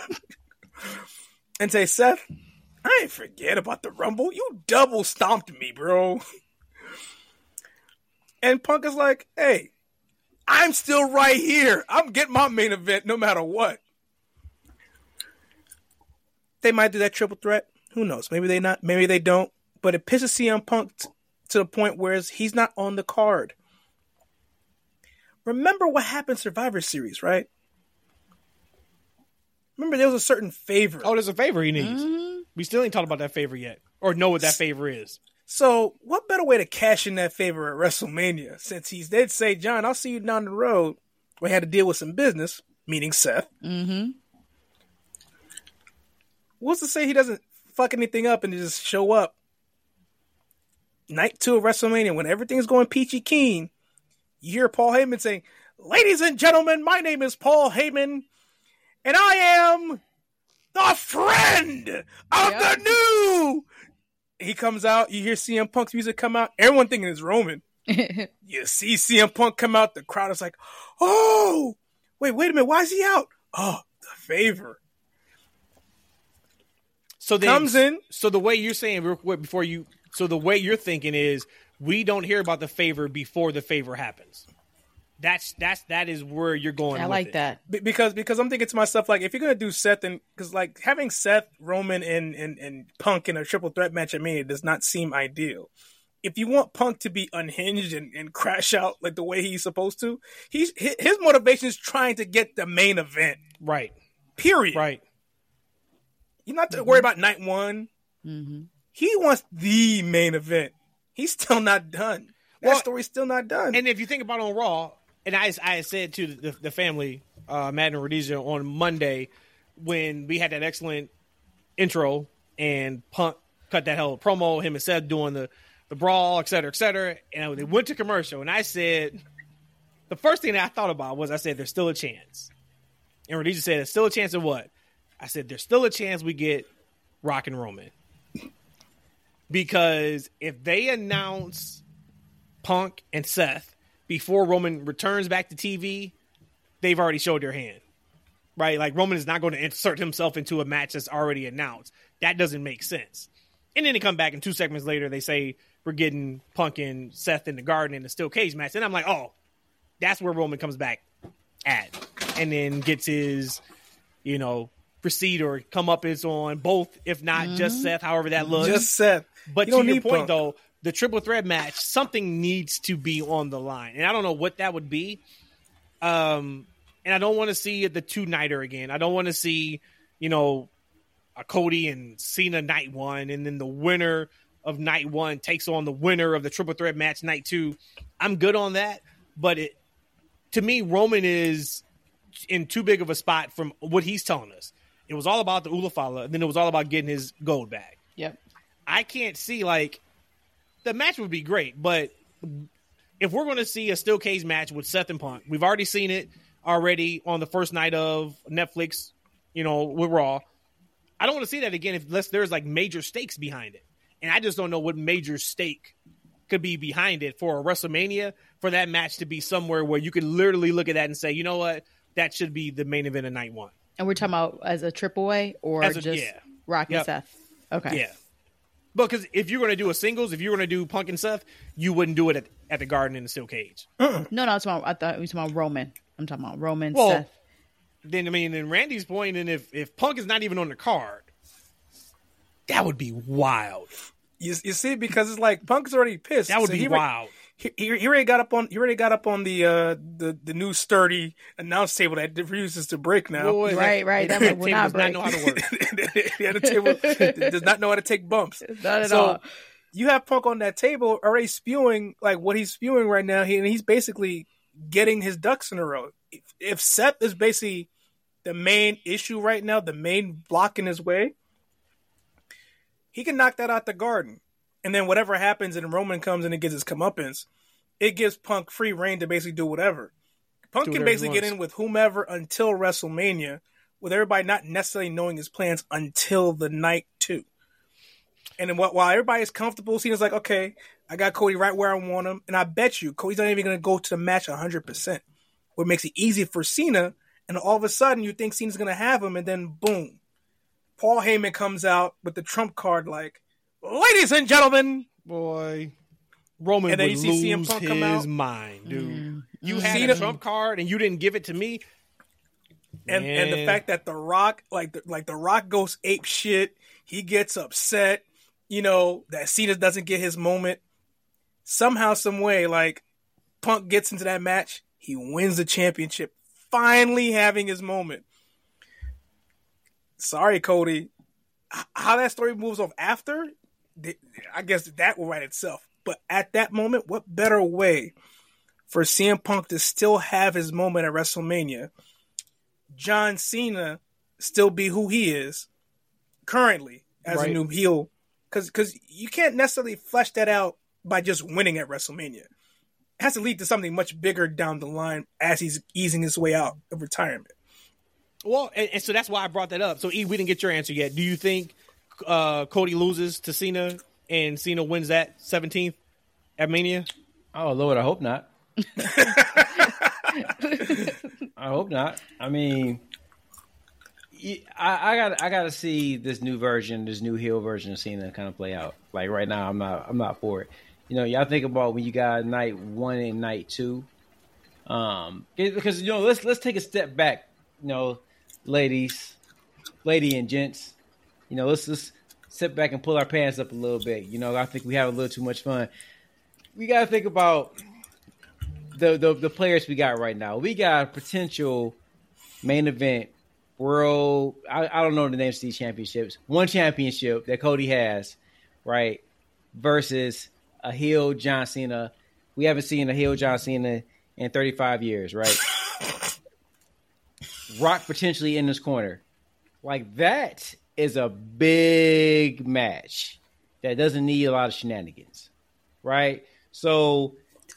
S2: and say, Seth, I ain't forget about the Rumble. You double stomped me, bro. And Punk is like, hey, I'm still right here. I'm getting my main event no matter what. They might do that triple threat. Who knows? Maybe they not. Maybe they don't. But it pisses C M Punk t- to the point where he's not on the card. Remember what happened Survivor Series, right? Remember there was a certain favor.
S1: Oh, there's a favor he needs.
S3: Mm-hmm.
S1: We still ain't talked about that favor yet. Or know what that favor is.
S2: So what better way to cash in that favor at WrestleMania? Since he did say, John, I'll see you down the road. We had to deal with some business, meaning Seth.
S3: Mm-hmm.
S2: What's to say he doesn't fuck anything up and just show up? Night two of WrestleMania, when everything's going peachy keen, you hear Paul Heyman saying, ladies and gentlemen, my name is Paul Heyman, and I am the friend of yep. the new. He comes out, you hear C M Punk's music come out, everyone thinking it's Roman. You see C M Punk come out, the crowd is like, oh, wait, wait a minute, why is he out? Oh, the favor.
S1: So then,
S2: comes in.
S1: So the way you're saying real quick before you, so the way you're thinking is we don't hear about the favor before the favor happens. That's that's that is where you're going.
S3: I
S1: with
S3: like
S1: it.
S3: that
S2: Be- because because I'm thinking to myself, like, if you're gonna do Seth and because like having Seth, Roman, and, and and Punk in a triple threat match at Mania does not seem ideal. If you want Punk to be unhinged and, and crash out like the way he's supposed to, he's his motivation is trying to get the main event.
S1: Right.
S2: Period.
S1: Right.
S2: You're not to worry about night one.
S3: mm-hmm.
S2: He wants the main event. He's still not done. That
S1: Well,
S2: story's still not done.
S1: And if you think about it on Raw, and I, I said to the, the family, uh, Matt and Rhodesia, on Monday when we had that excellent intro and Punk cut that hell of a promo, him and Seth doing the, the brawl, et cetera, et cetera. And they went to commercial, and I said, the first thing that I thought about was I said, there's still a chance. And Rhodesia said, there's still a chance of what? I said, there's still a chance we get Rock and Roman. Because if they announce Punk and Seth before Roman returns back to T V, they've already showed their hand. Right? Like, Roman is not going to insert himself into a match that's already announced. That doesn't make sense. And then they come back, and two segments later, they say, we're getting Punk and Seth in the Garden in the steel cage match. And I'm like, oh, that's where Roman comes back at. And then gets his, you know, proceed or come up is on both, if not mm-hmm. just Seth, however that looks.
S2: Just Seth.
S1: But
S2: you
S1: to your point,
S2: Punk.
S1: though, the triple threat match, something needs to be on the line. And I don't know what that would be. Um, and I don't want to see the two-nighter again. I don't want to see, you know, a Cody and Cena night one, and then the winner of night one takes on the winner of the triple threat match night two. I'm good on that. But it, to me, Roman is in too big of a spot from what he's telling us. It was all about the Ulafala, and then it was all about getting his gold back.
S3: Yep.
S1: I can't see, like, the match would be great, but if we're going to see a steel cage match with Seth and Punk, we've already seen it already on the first night of Netflix, you know, with Raw. I don't want to see that again unless there's, like, major stakes behind it. And I just don't know what major stake could be behind it for a WrestleMania, for that match to be somewhere where you could literally look at that and say, you know what, that should be the main event of night one.
S3: And we're talking about as a triple A or
S1: a,
S3: just
S1: yeah.
S3: Rock and
S1: Yep.
S3: Seth? Okay.
S1: Yeah. Because if you're going to do a singles, if you're going to do Punk and Seth, you wouldn't do it at, at the Garden in the steel cage.
S2: Uh-uh.
S3: No, no, I'm talking about, I thought we were talking about Roman. I'm talking about Roman,
S1: Well,
S3: Seth.
S1: Then, I mean, in Randy's point, and if, if Punk is not even on the card, that would be wild.
S2: You, you see, because it's like Punk's already pissed.
S1: That would
S2: so
S1: be
S2: he,
S1: wild.
S2: He, he, he already got up on. He already got up on the uh, the the new sturdy announce table that refuses to break now.
S1: Boy,
S3: Right, right. That
S1: That
S3: one will
S1: table
S3: not
S1: does not
S3: break.
S1: know how to work.
S2: Yeah, the table does not know how to take bumps.
S3: Not at
S2: so
S3: all.
S2: you have Punk on that table already spewing like what he's spewing right now. He, and he's basically getting his ducks in a row. If, if Seth is basically the main issue right now, the main block in his way, he can knock that out the Garden. And then whatever happens and Roman comes in and gets his comeuppance, it gives Punk free reign to basically do whatever. Punk
S1: Do
S2: can
S1: whatever he
S2: basically get
S1: wants.
S2: in with whomever until WrestleMania, with everybody not necessarily knowing his plans until the night two. And then while while everybody's comfortable, Cena's like, okay, I got Cody right where I want him. And I bet you Cody's not even going to go to the match one hundred percent. What makes it easy for Cena and all of a sudden you think Cena's gonna have him, and then boom, Paul Heyman comes out with the trump card, like, ladies and gentlemen,
S1: boy, Roman
S2: and then
S1: would
S2: you see
S1: lose
S2: C M Punk come
S1: his
S2: out.
S1: mind, dude.
S3: Mm.
S1: You had
S2: Cena-
S1: a trump card and you didn't give it to me.
S2: And and the
S1: Man.
S2: fact that The Rock, like the, like the Rock goes ape shit, he gets upset, you know, that Cena doesn't get his moment. Somehow, some way, like Punk gets into that match, he wins the championship, finally having his moment. Sorry, Cody. H- How that story moves off after, th- I guess that will write itself. But at that moment, what better way for C M Punk to still have his moment at WrestleMania? John Cena still be who he is currently as
S1: Right.
S2: a new heel, because because you can't necessarily flesh that out by just winning at WrestleMania. It has to lead to something much bigger down the line as he's easing his way out of retirement.
S1: Well, and, and so that's why I brought that up. So, E, we didn't get your answer yet. Do you think uh, Cody loses to Cena and Cena wins that seventeenth at Mania?
S4: Oh Lord, I hope not. I hope not. I mean, y- I, I got I got to see this new version, this new heel version of Cena kind of play out. Like right now, I'm not I'm not for it. You know, y'all think about when you got night one and night two, um, it- because you know, let's let's take a step back. You know, ladies, lady and gents, you know, let's let's sit back and pull our pants up a little bit. You know, I think we have a little too much fun. We got to think about the, the the players we got right now. We got potential main event world. I, I don't know the names of these championships. One championship that Cody has, right, versus a heel John Cena. We haven't seen a heel John Cena in thirty-five years, right? Rock potentially in this corner. Like, that is a big match that doesn't need a lot of shenanigans, right? So,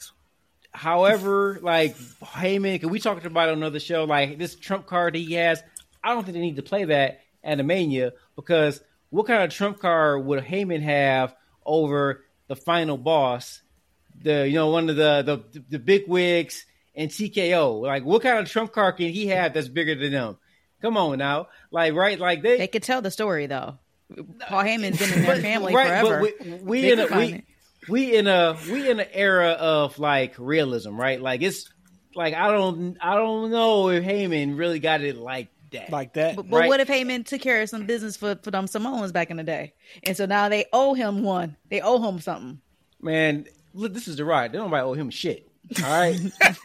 S4: however, like, Heyman, because we talked about it on another show, like, this trump card he has, I don't think they need to play that at a Mania, because what kind of trump card would Heyman have over the final boss, the, you know, one of the, the, the big wigs and T K O? Like, what kind of trump card can he have that's bigger than them? Come on now. Like, right, like they...
S3: They could tell the story, though. Paul Heyman's been in their family
S4: right,
S3: forever.
S4: But we, we
S3: They
S4: in
S3: could
S4: a
S3: find
S4: we,
S3: it.
S4: we in a we in an era of like realism, right? Like it's like I don't I don't know if Heyman really got it like that.
S1: Like that?
S3: But, but
S4: Right.
S3: what if Heyman took care of some business for, for them Samoans back in the day? And so now they owe him one. They owe him something.
S4: Man, look, this is the right. They don't nobody owe him shit. All right,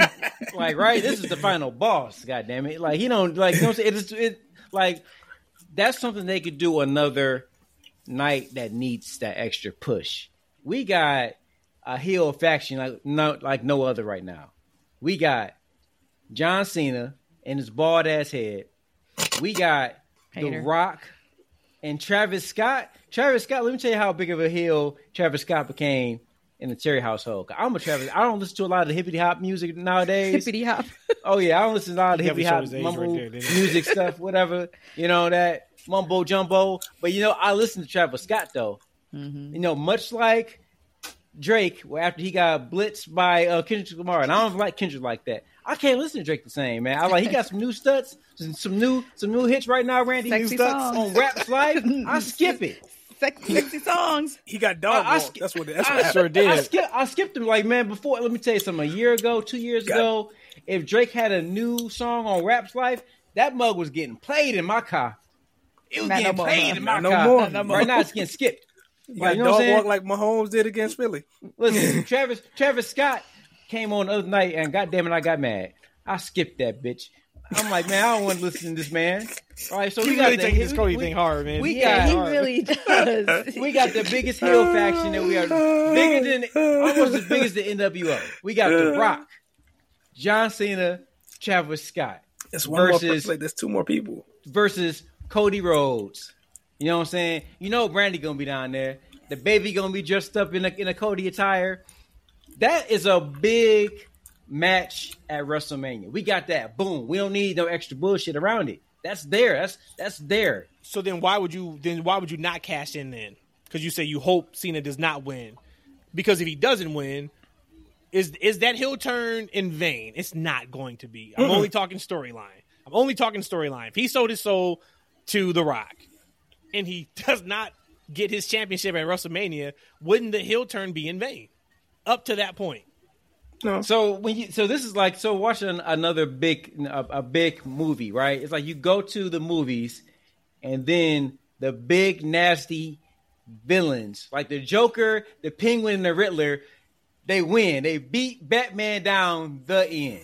S4: like right. This is the final boss. God damn it! Like he don't like. You know what I'm saying? It's it like that's something they could do another night that needs that extra push. We got a heel faction like no like no other right now. We got John Cena and his bald ass head. We got
S3: Hater.
S4: The Rock and Travis Scott. Travis Scott. Let me tell you how big of a heel Travis Scott became in the Terry household. I'm a Travis. I don't listen to a lot of the hippity hop music nowadays.
S3: Hippity hop.
S4: Oh yeah, I don't listen to a lot of the
S1: He
S4: hippity
S1: definitely
S4: hop
S1: showed his age
S4: mumble
S1: right there, didn't he?
S4: music stuff, whatever. You know that mumbo jumbo. But you know, I listen to Travis Scott though.
S3: Mm-hmm.
S4: You know, much like Drake, where after he got blitzed by uh, Kendrick Lamar, and I don't like Kendrick like that. I can't listen to Drake the same, man. I like he got some new studs, some, some new some new hits right now, Randy.
S3: Sexy
S4: new studs
S3: songs.
S4: on Rap's Life. I skip it.
S3: Sexy, sexy songs.
S2: He got dog
S4: I- I
S2: walk.
S4: sk-
S2: That's what. That's
S4: I
S2: what happened.
S1: sure did.
S4: I, skip, I skipped him like, man, before. Let me tell you something. A year ago, two years
S2: Got
S4: ago, if Drake had a new song on Rap's Life, that mug was getting played in my car. It was
S3: Not
S4: getting
S3: no more,
S4: played
S3: huh?
S4: in my
S2: Not no
S4: car.
S2: more.
S3: Not no more.
S4: Right now, it's getting skipped.
S2: He got
S4: you know what I'm
S2: dog
S4: saying?
S2: walk like Mahomes did against Philly.
S4: Listen, Travis Travis Scott came on the other night, and goddamn it, I got mad. I skipped that bitch. I'm like, man, I don't want to listen to this man. All right, so
S1: He
S4: we got
S1: really
S4: the,
S1: taking this Cody
S4: we,
S1: thing hard, man.
S4: we
S3: Yeah,
S4: got
S3: he
S1: hard.
S3: really does.
S4: we got the biggest heel faction that we are bigger than almost as big as the N W O. We got The Rock, John Cena, Travis Scott
S2: It's one more.
S4: versus
S2: Like there's two more people.
S4: versus Cody Rhodes. You know what I'm saying? You know Brandy gonna be down there. The baby gonna be dressed up in a in a Cody attire. That is a big match at WrestleMania. We got that. Boom. We don't need no extra bullshit around it. That's there. That's that's there.
S1: So then why would you then why would you not cash in then? Because you say you hope Cena does not win. Because if he doesn't win, is is that heel turn in vain? It's not going to be. I'm
S2: Mm-mm.
S1: only talking storyline. I'm only talking storyline. If he sold his soul to The Rock and he does not get his championship at WrestleMania, wouldn't the heel turn be in vain up to that point?
S2: No.
S4: So when you so this is like so watching another big a, a big movie, right? It's like you go to the movies and then the big nasty villains like the Joker, the Penguin, and the Riddler, they win. They beat Batman down the end.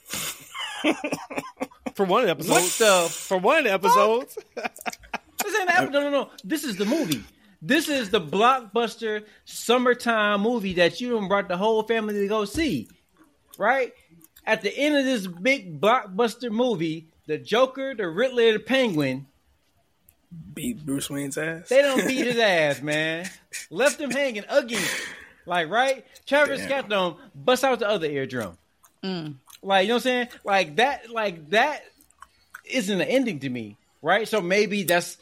S1: For one of the episodes.
S4: What the
S1: For one of the episodes.
S4: This ain't the, no, no, no. This is the movie. This is the blockbuster summertime movie that you done brought the whole family to go see, right? At the end of this big blockbuster movie, the Joker, the Riddler, the Penguin
S2: beat Bruce Wayne's ass.
S4: They don't beat his ass, man. Left him hanging again. Like, right? Travis
S2: Damn.
S4: Scott done bust out the other eardrum.
S3: Mm.
S4: Like, you know what I'm saying? Like that, like that isn't an ending to me, right? So maybe that's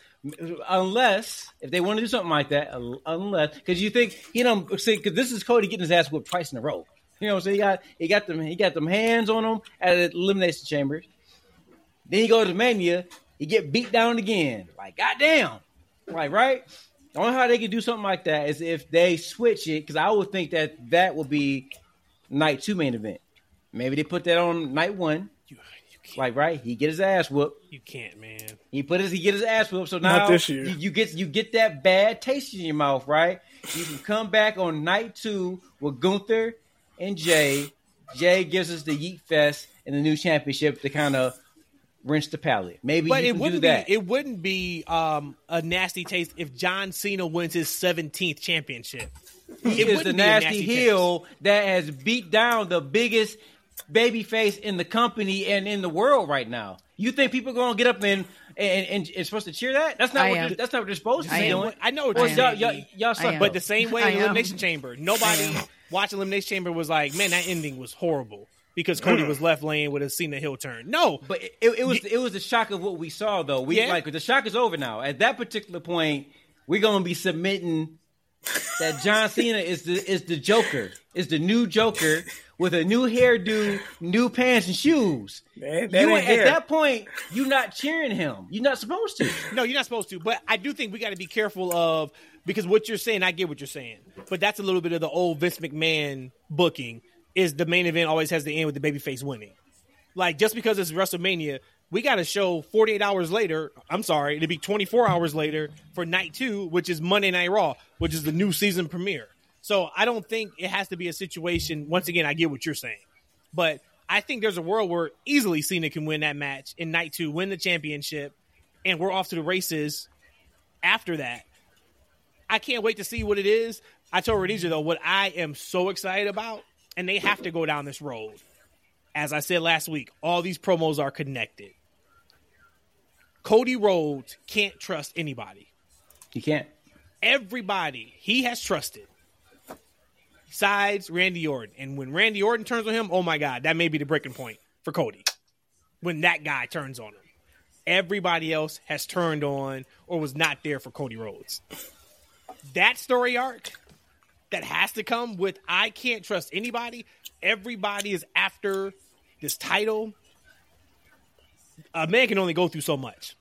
S4: unless if they want to do something like that, unless because you think you know, see, because this is Cody getting his ass whipped twice in a row. You know, so he got he got them he got them hands on him at the Elimination Chambers. Then he goes to Mania, he get beat down again. Like, goddamn, like right. The only how they can do something like that is if they switch it, because I would think that that would be night two main event. Maybe they put that on night one.
S1: You, you
S4: like right, he get his ass whooped.
S1: You can't, man.
S4: He put his he get his ass whooped. So now
S2: Not this year.
S4: You, you get you get that bad taste in your mouth, right? You can come back on night two with Gunther and Jay. Jay gives us the Yeet Fest and the new championship to kind of rinse the palate. Maybe
S1: but
S4: you
S1: it
S4: can
S1: wouldn't
S4: do that.
S1: be it wouldn't be um, a nasty taste if John Cena wins his seventeenth championship.
S4: He
S1: It
S4: is
S1: wouldn't
S4: the
S1: be a
S4: nasty,
S1: nasty
S4: heel that has beat down the biggest babyface in the company and in the world right now. You think people are going to get up and and, and and supposed to cheer that? That's not
S3: I
S4: what
S3: am.
S4: they're, that's not what they're supposed to
S3: I
S4: be
S3: am.
S4: doing.
S1: I know what
S4: Or
S1: you're
S4: y'all,
S1: saying.
S4: y'all, y'all
S3: I
S4: suck.
S3: am.
S1: But the same way
S3: I
S1: in
S3: am.
S1: Elimination Chamber, nobody watching Elimination Chamber was like, man, that ending was horrible because Cody was left laying with a Cena heel turn. No.
S4: But it, it, it was it was the shock of what we saw though. We
S1: Yeah.
S4: like the shock is over now. At that particular point, we're gonna be submitting that John Cena is the is the Joker, is the new Joker with a new hairdo, new pants and shoes.
S2: Man, that
S4: You
S2: ain't
S4: at
S2: hair.
S4: that point, you're not cheering him. You're not supposed to.
S1: No, you're not supposed to. But I do think we got to be careful of because what you're saying, I get what you're saying. But that's a little bit of the old Vince McMahon booking. Is the main event always has to end with the babyface winning? Like just because it's WrestleMania, we got to show forty-eight hours later. I'm sorry, it'd be twenty-four hours later for night two, which is Monday Night Raw, which is the new season premiere. So I don't think it has to be a situation. Once again, I get what you're saying, but I think there's a world where easily Cena can win that match in night two, win the championship, and we're off to the races after that. I can't wait to see what it is. I told Rhodesia, though, what I am so excited about, and they have to go down this road. As I said last week, all these promos are connected. Cody Rhodes can't trust anybody.
S4: You can't.
S1: Everybody he has trusted besides Randy Orton. And when Randy Orton turns on him, oh my God, that may be the breaking point for Cody. When that guy turns on him. Everybody else has turned on or was not there for Cody Rhodes. That story arc that has to come with I can't trust anybody. Everybody is after this title. A man can only go through so much.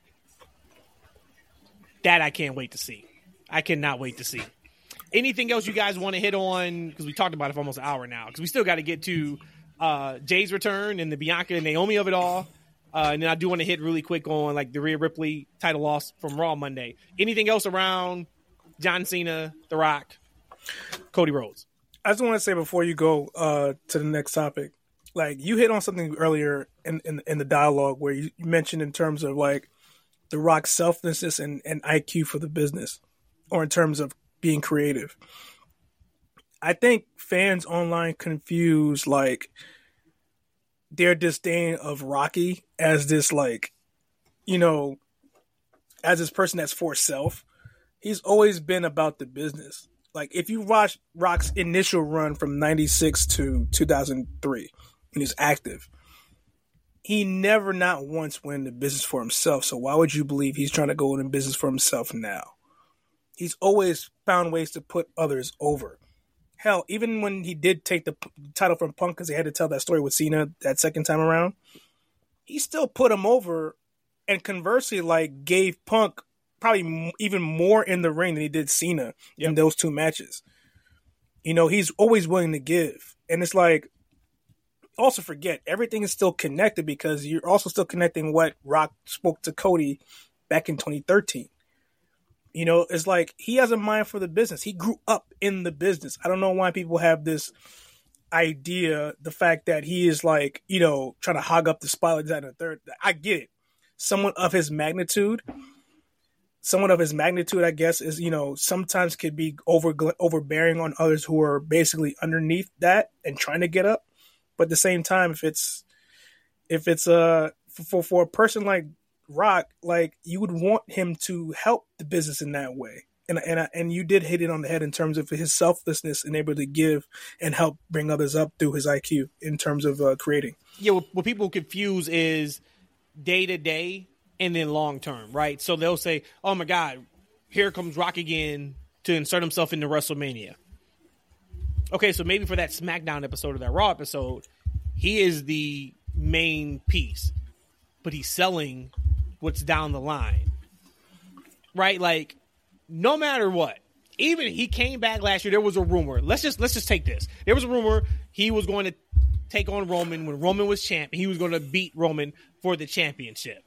S1: That I can't wait to see. I cannot wait to see. Anything else you guys want to hit on? Because we talked about it for almost an hour now. Because we still got to get to uh, Jay's return and the Bianca and Naomi of it all. Uh, and then I do want to hit really quick on like the Rhea Ripley title loss from Raw Monday. Anything else around John Cena, The Rock, Cody Rhodes?
S2: I just want to say before you go uh, to the next topic, like you hit on something earlier in, in, in the dialogue where you, you mentioned in terms of like The Rock's selflessness and, and I Q for the business, or in terms of being creative. I think fans online confuse like their disdain of Rocky as this like, you know, as this person that's for self. He's always been about the business. Like if you watch Rock's initial run from ninety-six to two thousand three when he's active, he never not once went into business for himself. So why would you believe he's trying to go into business for himself now? He's always found ways to put others over. Hell, even when he did take the p- title from Punk because he had to tell that story with Cena that second time around, he still put him over, and conversely, like gave Punk probably m- even more in the ring than he did Cena yep. in those two matches. You know, he's always willing to give, and it's like also forget everything is still connected because you're also still connecting what Rock spoke to Cody back in twenty thirteen. You know, it's like he has a mind for the business. He grew up in the business. I don't know why people have this idea, the fact that he is like, you know, trying to hog up the spotlight that and the third. I get it. Someone of his magnitude, someone of his magnitude, I guess, is, you know, sometimes could be over overbearing on others who are basically underneath that and trying to get up. But at the same time, if it's if it's uh for for a person like Rock, like you would want him to help the business in that way, and and and you did hit it on the head in terms of his selflessness and able to give and help bring others up through his I Q in terms of uh, creating.
S1: Yeah, what, what people confuse is day to day and then long term, right? So they'll say, "Oh my God, here comes Rock again to insert himself into WrestleMania." Okay, so maybe for that SmackDown episode or that Raw episode, he is the main piece, but he's selling what's down the line, right? Like, no matter what, even he came back last year. There was a rumor. Let's just let's just take this. There was a rumor he was going to take on Roman when Roman was champ. He was going to beat Roman for the championship.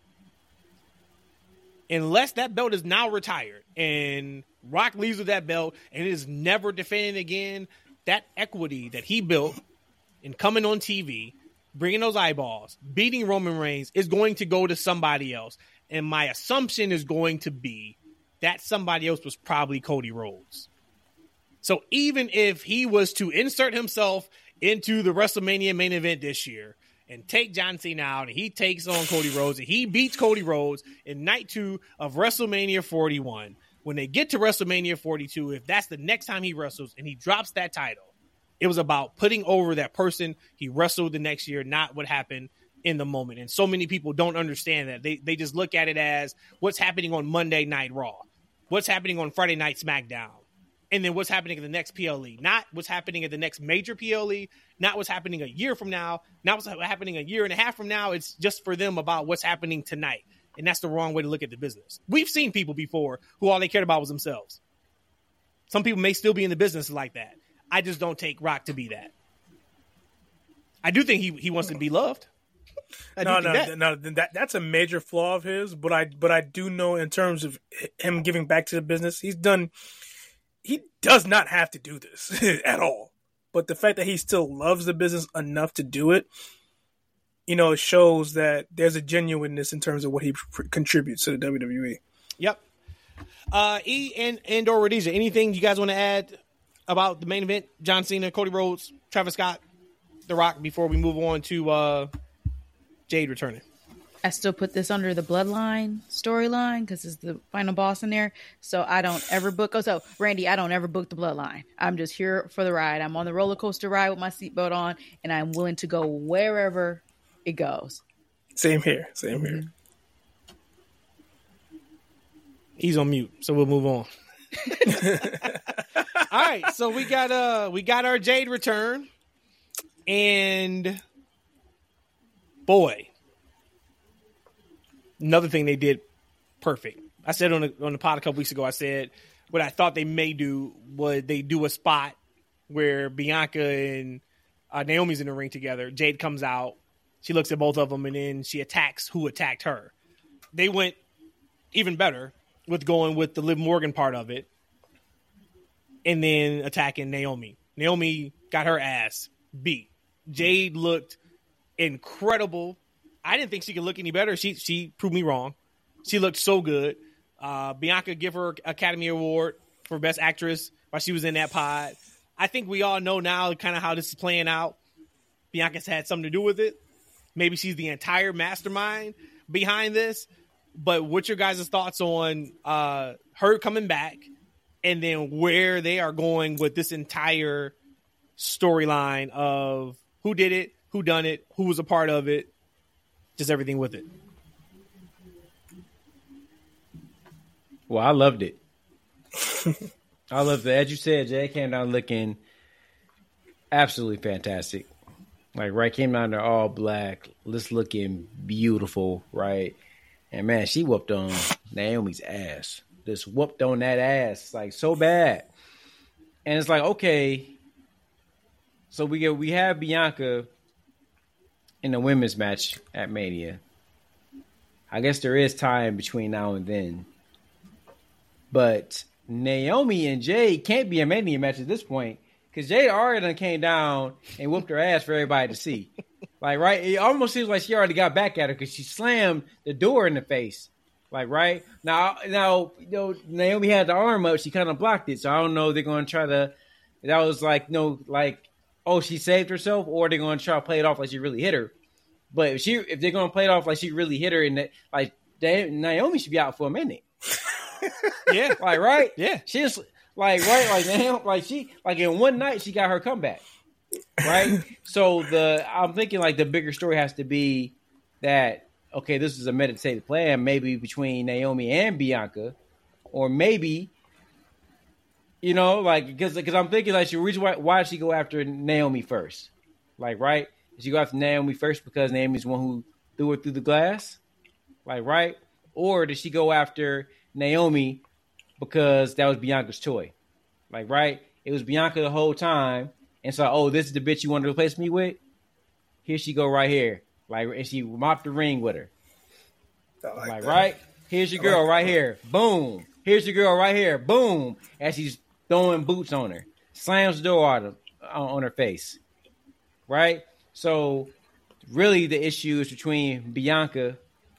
S1: Unless that belt is now retired and Rock leaves with that belt and is never defending again, that equity that he built in coming on T V, bringing those eyeballs, beating Roman Reigns is going to go to somebody else. And my assumption is going to be that somebody else was probably Cody Rhodes. So even if he was to insert himself into the WrestleMania main event this year and take John Cena out and he takes on Cody Rhodes and he beats Cody Rhodes in night two of WrestleMania forty-one, when they get to WrestleMania forty-two, if that's the next time he wrestles and he drops that title, it was about putting over that person he wrestled the next year, not what happened in the moment. And so many people don't understand that. They they just look at it as what's happening on Monday Night Raw, what's happening on Friday Night SmackDown, and then what's happening in the next P L E. Not what's happening at the next major P L E, not what's happening a year from now, not what's happening a year and a half from now. It's just for them about what's happening tonight. And that's the wrong way to look at the business. We've seen people before who all they cared about was themselves. Some people may still be in the business like that. I just don't take Rock to be that. I do think he, he wants to be loved. I
S2: no, no,
S1: that.
S2: no, that that's a major flaw of his. But I, but I do know in terms of him giving back to the business, he's done. He does not have to do this at all. But the fact that he still loves the business enough to do it, you know, it shows that there's a genuineness in terms of what he pr- contributes to the W W E.
S1: Yep. Uh, E and and or Rhodesia, anything you guys want to add about the main event? John Cena, Cody Rhodes, Travis Scott, The Rock, before we move on to uh, Jade returning.
S3: I still put this under the Bloodline storyline because it's the final boss in there. So I don't ever book. Oh, so Randy, I don't ever book the Bloodline. I'm just here for the ride. I'm on the roller coaster ride with my seatbelt on, and I'm willing to go wherever it goes.
S2: Same here. Same mm-hmm. here.
S1: He's on mute, so we'll move on. All right, so we got uh we got our Jade return, and boy, another thing they did perfect. I said on the on the pod a couple weeks ago, I said what I thought they may do was they do a spot where Bianca and uh, Naomi's in the ring together. Jade comes out, she looks at both of them, and then she attacks who attacked her. They went even better with going with the Liv Morgan part of it, and then attacking Naomi. Naomi got her ass beat. Jade looked incredible. I didn't think she could look any better. She she proved me wrong. She looked so good. Uh, Bianca give her Academy Award for Best Actress while she was in that pod. I think we all know now kind of how this is playing out. Bianca's had something to do with it. Maybe she's the entire mastermind behind this. But what's your guys' thoughts on uh, her coming back and then where they are going with this entire storyline of who did it, who done it, who was a part of it, just everything with it?
S4: Well, I loved it. I loved it. As you said, Jay came down looking absolutely fantastic. Like, right, came down there all black, just looking beautiful, right? And man, she whooped on Naomi's ass. Just whooped on that ass, like so bad. And it's like, okay, so we get we have Bianca in the women's match at Mania. I guess there is time between now and then. But Naomi and Jade can't be a Mania match at this point. Because Jade already done came down and whooped her ass for everybody to see. Like, right? It almost seems like she already got back at her because she slammed the door in the face. Like, right? Now, now, you know, Naomi had the arm up. She kind of blocked it. So I don't know if they're going to try to, that was like, no, like, oh, she saved herself, or they're going to try to play it off like she really hit her. But if she, if they're going to play it off like she really hit her, and that, like, they, Naomi should be out for a minute.
S1: Yeah.
S4: Like, right?
S1: Yeah.
S4: She just, like, right, like, damn, like she, like in one night she got her comeback, right? So the, I'm thinking like the bigger story has to be that, okay, this is a meditated plan, maybe between Naomi and Bianca, or maybe, you know, like, because because I'm thinking like, she reason why why did she go after Naomi first? Like, right? Did she go after Naomi first because Naomi's the one who threw her through the glass? Like, right? Or did she go after Naomi because that was Bianca's toy? Like, right? It was Bianca the whole time. And so, oh, this is the bitch you want to replace me with? Here she go right here. Like, and she mopped the ring with her.
S2: Like,
S4: like right? Here's your girl like right here. Boom. Here's your girl right here. Boom. As she's throwing boots on her. Slams the door out of, on her face. Right? So, really the issue is between Bianca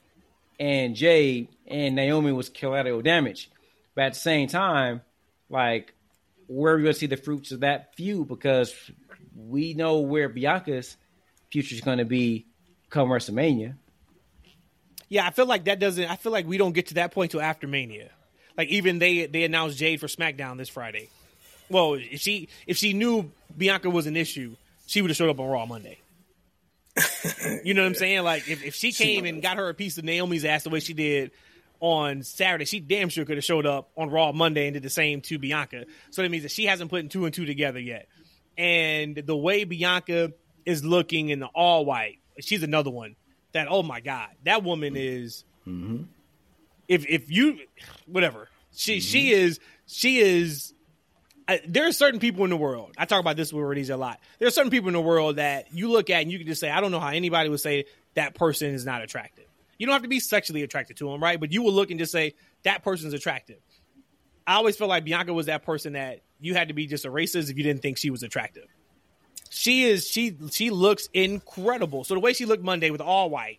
S4: and Jade, and Naomi was collateral damage. But at the same time, like, where are we going to see the fruits of that feud? Because we know where Bianca's future is going to be come WrestleMania.
S1: Yeah, I feel like that doesn't. I feel like we don't get to that point till after Mania. Like, even they they announced Jade for SmackDown this Friday. Well, if she if she knew Bianca was an issue, she would have showed up on Raw Monday. You know what I'm saying? Like, if, if she came and got her a piece of Naomi's ass the way she did on Saturday, she damn sure could have showed up on Raw Monday and did the same to Bianca. So that means that she hasn't put two and two together yet. And the way Bianca is looking in the all white, she's another one that, oh my God, that woman is,
S4: mm-hmm.
S1: if if you, whatever, she, mm-hmm. she is, she is, uh, there are certain people in the world, I talk about this with Rhodesia a lot, there are certain people in the world that you look at and you can just say, I don't know how anybody would say that person is not attractive. You don't have to be sexually attracted to them, right? But you will look and just say, that person's attractive. I always felt like Bianca was that person that you had to be just a racist if you didn't think she was attractive. She is, she she looks incredible. So the way she looked Monday with all white,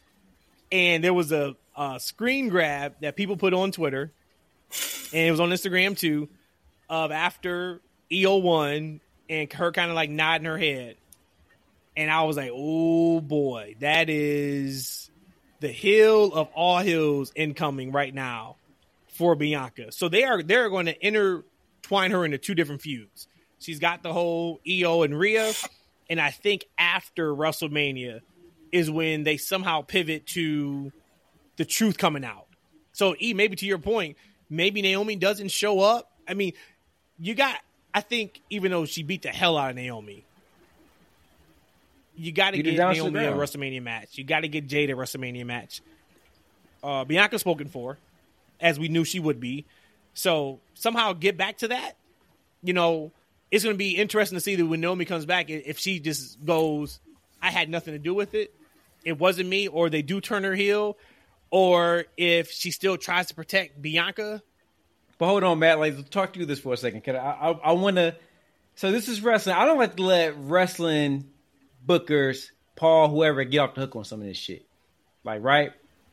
S1: and there was a, a screen grab that people put on Twitter, and it was on Instagram too, of after E O won, and her kind of like nodding her head. And I was like, oh boy, that is the hill of all hills incoming right now for Bianca. So they are they're going to intertwine her into two different feuds. She's got the whole E O and Rhea, and I think after WrestleMania is when they somehow pivot to the truth coming out. So E, maybe to your point, maybe Naomi doesn't show up. I mean, you got, I think, even though she beat the hell out of Naomi, you got to get Naomi a WrestleMania match. You got to get Jade a WrestleMania match. Uh, Bianca's spoken for, as we knew she would be. So somehow get back to that. You know, it's going to be interesting to see that when Naomi comes back, if she just goes, I had nothing to do with it, it wasn't me, or they do turn her heel, or if she still tries to protect Bianca.
S4: But hold on, Matt. Like, talk to you this for a second. Cause I, I, I want to. So this is wrestling. I don't like to let wrestling bookers, Paul, whoever, get off the hook on some of this shit. Like, right?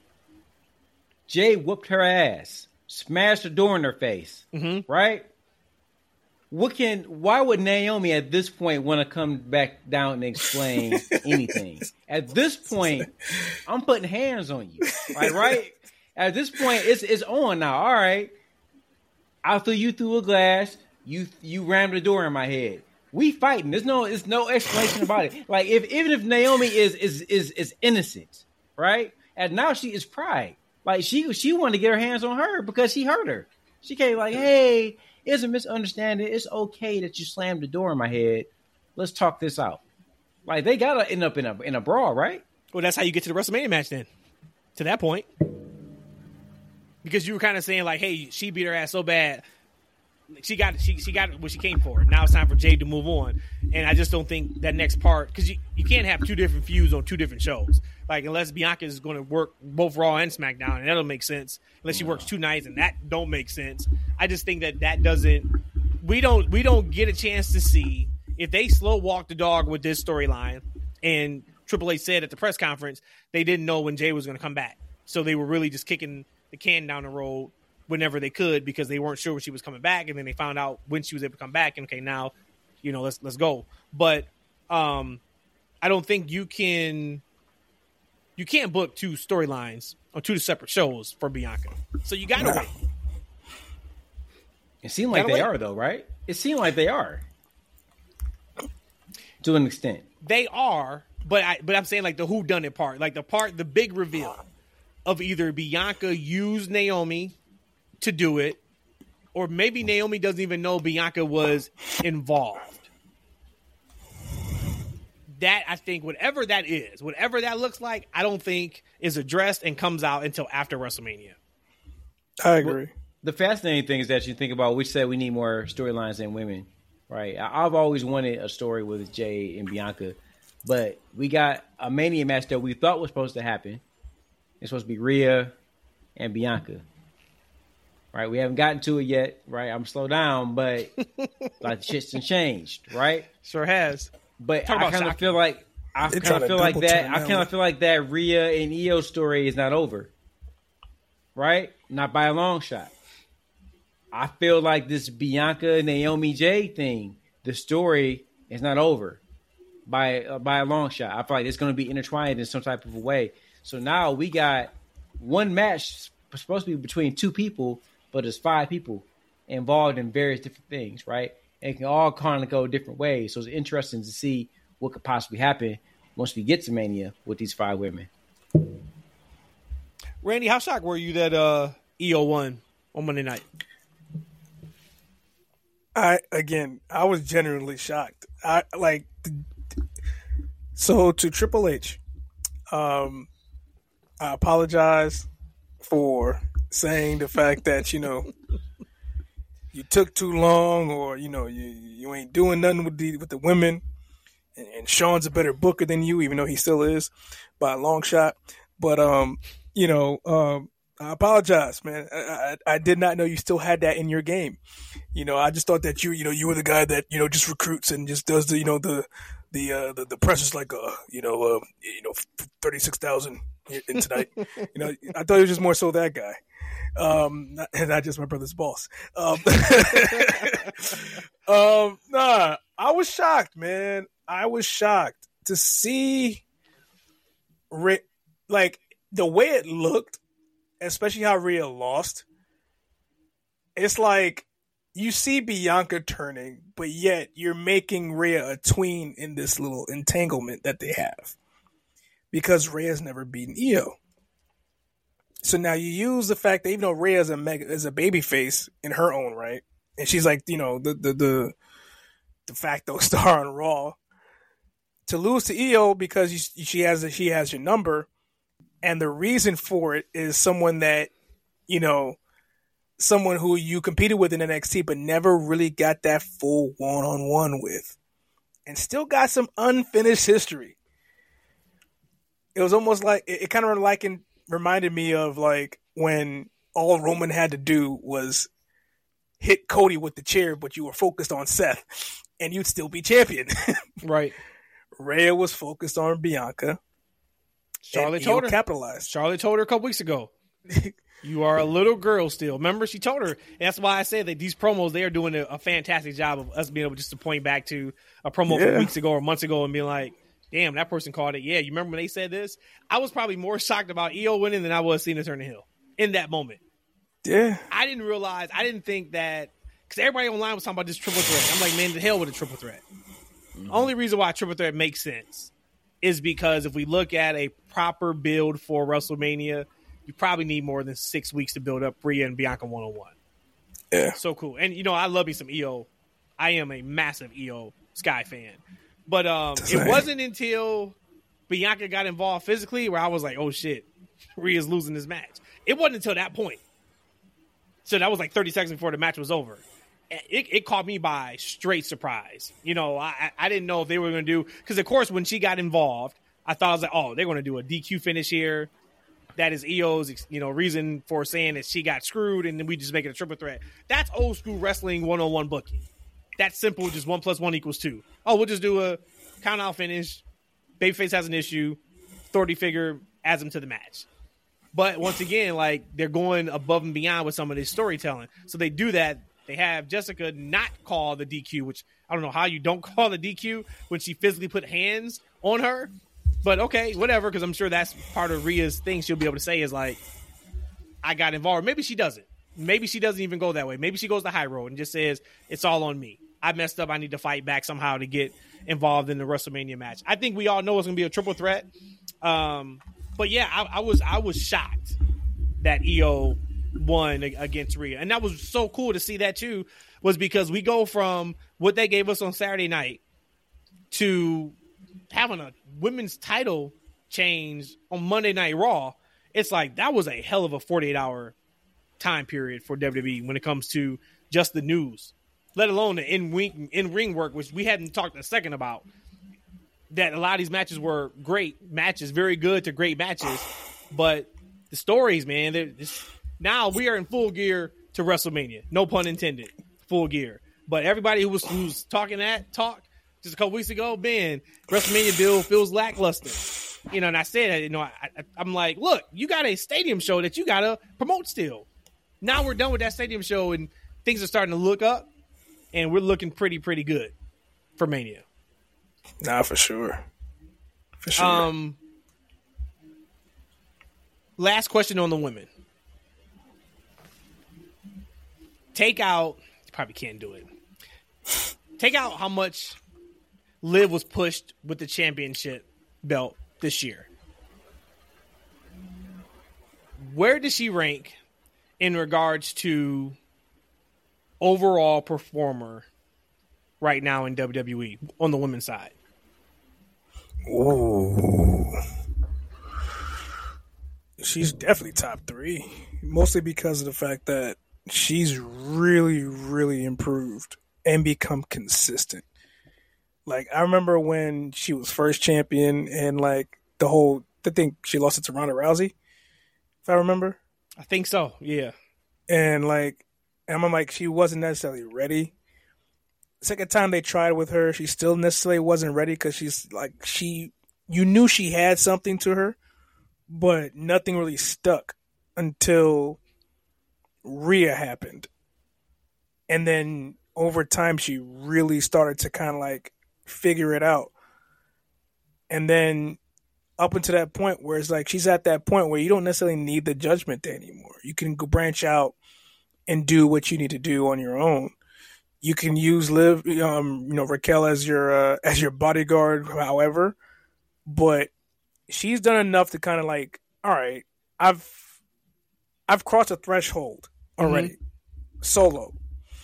S4: Jay whooped her ass, smashed the door in her face.
S1: Mm-hmm.
S4: Right? What can? Why would Naomi at this point want to come back down and explain anything? At this point, I'm putting hands on you. Like, right? At this point, it's it's on now. All right. I threw you through a glass. You you rammed the door in my head. We fighting. There's no there's no explanation about it. Like, if even if Naomi is is is is innocent, right? And now she is pride. Like, she she wanted to get her hands on her because she hurt her. She came like, hey, it's a misunderstanding. It's okay that you slammed the door in my head. Let's talk this out. Like they gotta end up in a in a brawl, right?
S1: Well, that's how you get to the WrestleMania match then. To that point, because you were kind of saying like, "Hey, she beat her ass so bad, she got she she got what she came for. Now it's time for Jade to move on." And I just don't think that next part, because you, you can't have two different feuds on two different shows. Like unless Bianca is going to work both Raw and SmackDown, and that'll make sense. Unless she works two nights, and that don't make sense. I just think that that doesn't. We don't we don't get a chance to see if they slow walk the dog with this storyline. And Triple H said at the press conference they didn't know when Jay was going to come back, so they were really just kicking the can down the road whenever they could because they weren't sure when she was coming back, and then they found out when she was able to come back. And okay, now, you know, let's let's go. But um, I don't think you can you can't book two storylines on two separate shows for Bianca. So you got to wait.
S4: It seemed like they wait. are though, right? It seemed like they are to an extent.
S1: They are, but I but I'm saying like the whodunit part, like the part, the big reveal of either Bianca used Naomi to do it, or maybe Naomi doesn't even know Bianca was involved. That, I think, whatever that is, whatever that looks like, I don't think is addressed and comes out until after WrestleMania.
S2: I agree.
S4: The fascinating thing is that you think about, we said we need more storylines than women, right? I've always wanted a story with Jay and Bianca, but we got a Mania match that we thought was supposed to happen. It's supposed to be Rhea and Bianca. Right, we haven't gotten to it yet, right? I'm slow down, but like shit's changed, right?
S1: Sure has.
S4: But Talk I kind of feel like I kind of feel like that. I kind of feel like that Rhea and Io story is not over, right? Not by a long shot. I feel like this Bianca Naomi Jade thing, the story is not over by uh, by a long shot. I feel like it's going to be intertwined in some type of a way. So now we got one match supposed to be between two people, but there's five people involved in various different things, right? And it can all kind of go different ways. So it's interesting to see what could possibly happen once we get to Mania with these five women.
S1: Randy, how shocked were you that uh, Io won on Monday night?
S2: I again, I was genuinely shocked. I like so to Triple H. Um, I apologize for saying the fact that, you know, you took too long, or, you know, you you ain't doing nothing with the with the women, and, and Sean's a better booker than you, even though he still is by a long shot. But um, you know, um, I apologize, man. I, I I did not know you still had that in your game. You know, I just thought that you you know you were the guy that, you know, just recruits and just does the you know the the uh, the, the press is like uh you know uh, you know thirty six thousand in tonight. You know, I thought he was just more so that guy. Um, not, and not just my brother's boss. Um, um, nah, I was shocked, man. I was shocked to see, Rick, like the way it looked, especially how Rhea lost. It's like you see Bianca turning, but yet you're making Rhea a tween in this little entanglement that they have, because Rhea's never beaten Io. So now you use the fact that even though Rhea is a mega, is a babyface in her own right, and she's like, you know, the the the de facto star on Raw, to lose to Io because you, she has a, she has your number, and the reason for it is someone that, you know, someone who you competed with in N X T but never really got that full one on one with, and still got some unfinished history. It was almost like it, it kind of like in. reminded me of like when all Roman had to do was hit Cody with the chair, but you were focused on Seth, and you'd still be champion.
S1: Right.
S2: Rhea was focused on Bianca.
S1: Charlotte told her.
S2: Capitalized.
S1: Charlotte told her a couple weeks ago, you are a little girl still. Remember, she told her. And that's why I said that these promos, they are doing a, a fantastic job of us being able just to point back to a promo
S2: Yeah.
S1: from weeks ago or months ago and being like, damn, that person called it. Yeah, you remember when they said this? I was probably more shocked about Io winning than I was seeing her turn the hill in that moment.
S2: Yeah.
S1: I didn't realize, I didn't think that, because everybody online was talking about this triple threat. I'm like, man, the hell with a triple threat. Mm-hmm. Only reason why a triple threat makes sense is because if we look at a proper build for WrestleMania, you probably need more than six weeks to build up Rhea and Bianca one-on-one.
S2: Yeah.
S1: So cool. And, you know, I love me some Io. I am a massive Io Sky fan. But um, it wasn't until Bianca got involved physically where I was like, oh, shit, Rhea's losing this match. It wasn't until that point. So that was like thirty seconds before the match was over. It, it caught me by straight surprise. You know, I, I didn't know if they were going to do – because, of course, when she got involved, I thought I was like, oh, they're going to do a D Q finish here. That is E O's, you know, reason for saying that she got screwed, and then we just make it a triple threat. That's old school wrestling one oh one booking. That's simple, just one plus one equals two. Oh, we'll just do a count out finish. Babyface has an issue. Authority figure adds him to the match. But once again, like, they're going above and beyond with some of this storytelling. So they do that. They have Jessica not call the D Q, which I don't know how you don't call the D Q when she physically put hands on her. But okay, whatever, because I'm sure that's part of Rhea's thing she'll be able to say is like, I got involved. Maybe she doesn't. Maybe she doesn't even go that way. Maybe she goes the high road and just says, it's all on me. I messed up. I need to fight back somehow to get involved in the WrestleMania match. I think we all know it's going to be a triple threat. Um, but yeah, I, I was I was shocked that E O won against Rhea. And that was so cool to see that too, was because we go from what they gave us on Saturday night to having a women's title change on Monday Night Raw. It's like that was a hell of a forty-eight hour time period for W W E when it comes to just the news, let alone the in-ring, in-ring work, which we hadn't talked a second about. That a lot of these matches were great matches, very good to great matches, but the stories, man, just, now we are in full gear to WrestleMania. No pun intended, full gear. But everybody who was who's talking that talk just a couple weeks ago, man, WrestleMania bill feels lackluster. You know, and I said, you know, I, I, I'm like, look, you got a stadium show that you got to promote still. Now we're done with that stadium show, and things are starting to look up, and we're looking pretty, pretty good for Mania.
S2: Nah, for sure. For sure.
S1: Um, last question on the women. Take out, you probably can't do it. Take out how much Liv was pushed with the championship belt this year. Where does she rank in regards to overall performer right now in W W E on the women's side?
S2: Ooh. She's definitely top three, mostly because of the fact that she's really, really improved and become consistent. Like, I remember when she was first champion and, like, the whole, I think she lost it to Ronda Rousey, if I remember.
S1: I think so, yeah.
S2: And, like, and I'm like, she wasn't necessarily ready. Second time they tried with her, she still necessarily wasn't ready because she's, like, she, you knew she had something to her, but nothing really stuck until Rhea happened. And then over time, she really started to kind of, like, figure it out. And then up until that point where it's like she's at that point where you don't necessarily need the Judgment Day anymore. You can go branch out and do what you need to do on your own. You can use Liv, um, you know, Raquel as your uh, as your bodyguard, however, but she's done enough to kind of like, all right, I've I've crossed a threshold already, mm-hmm. solo.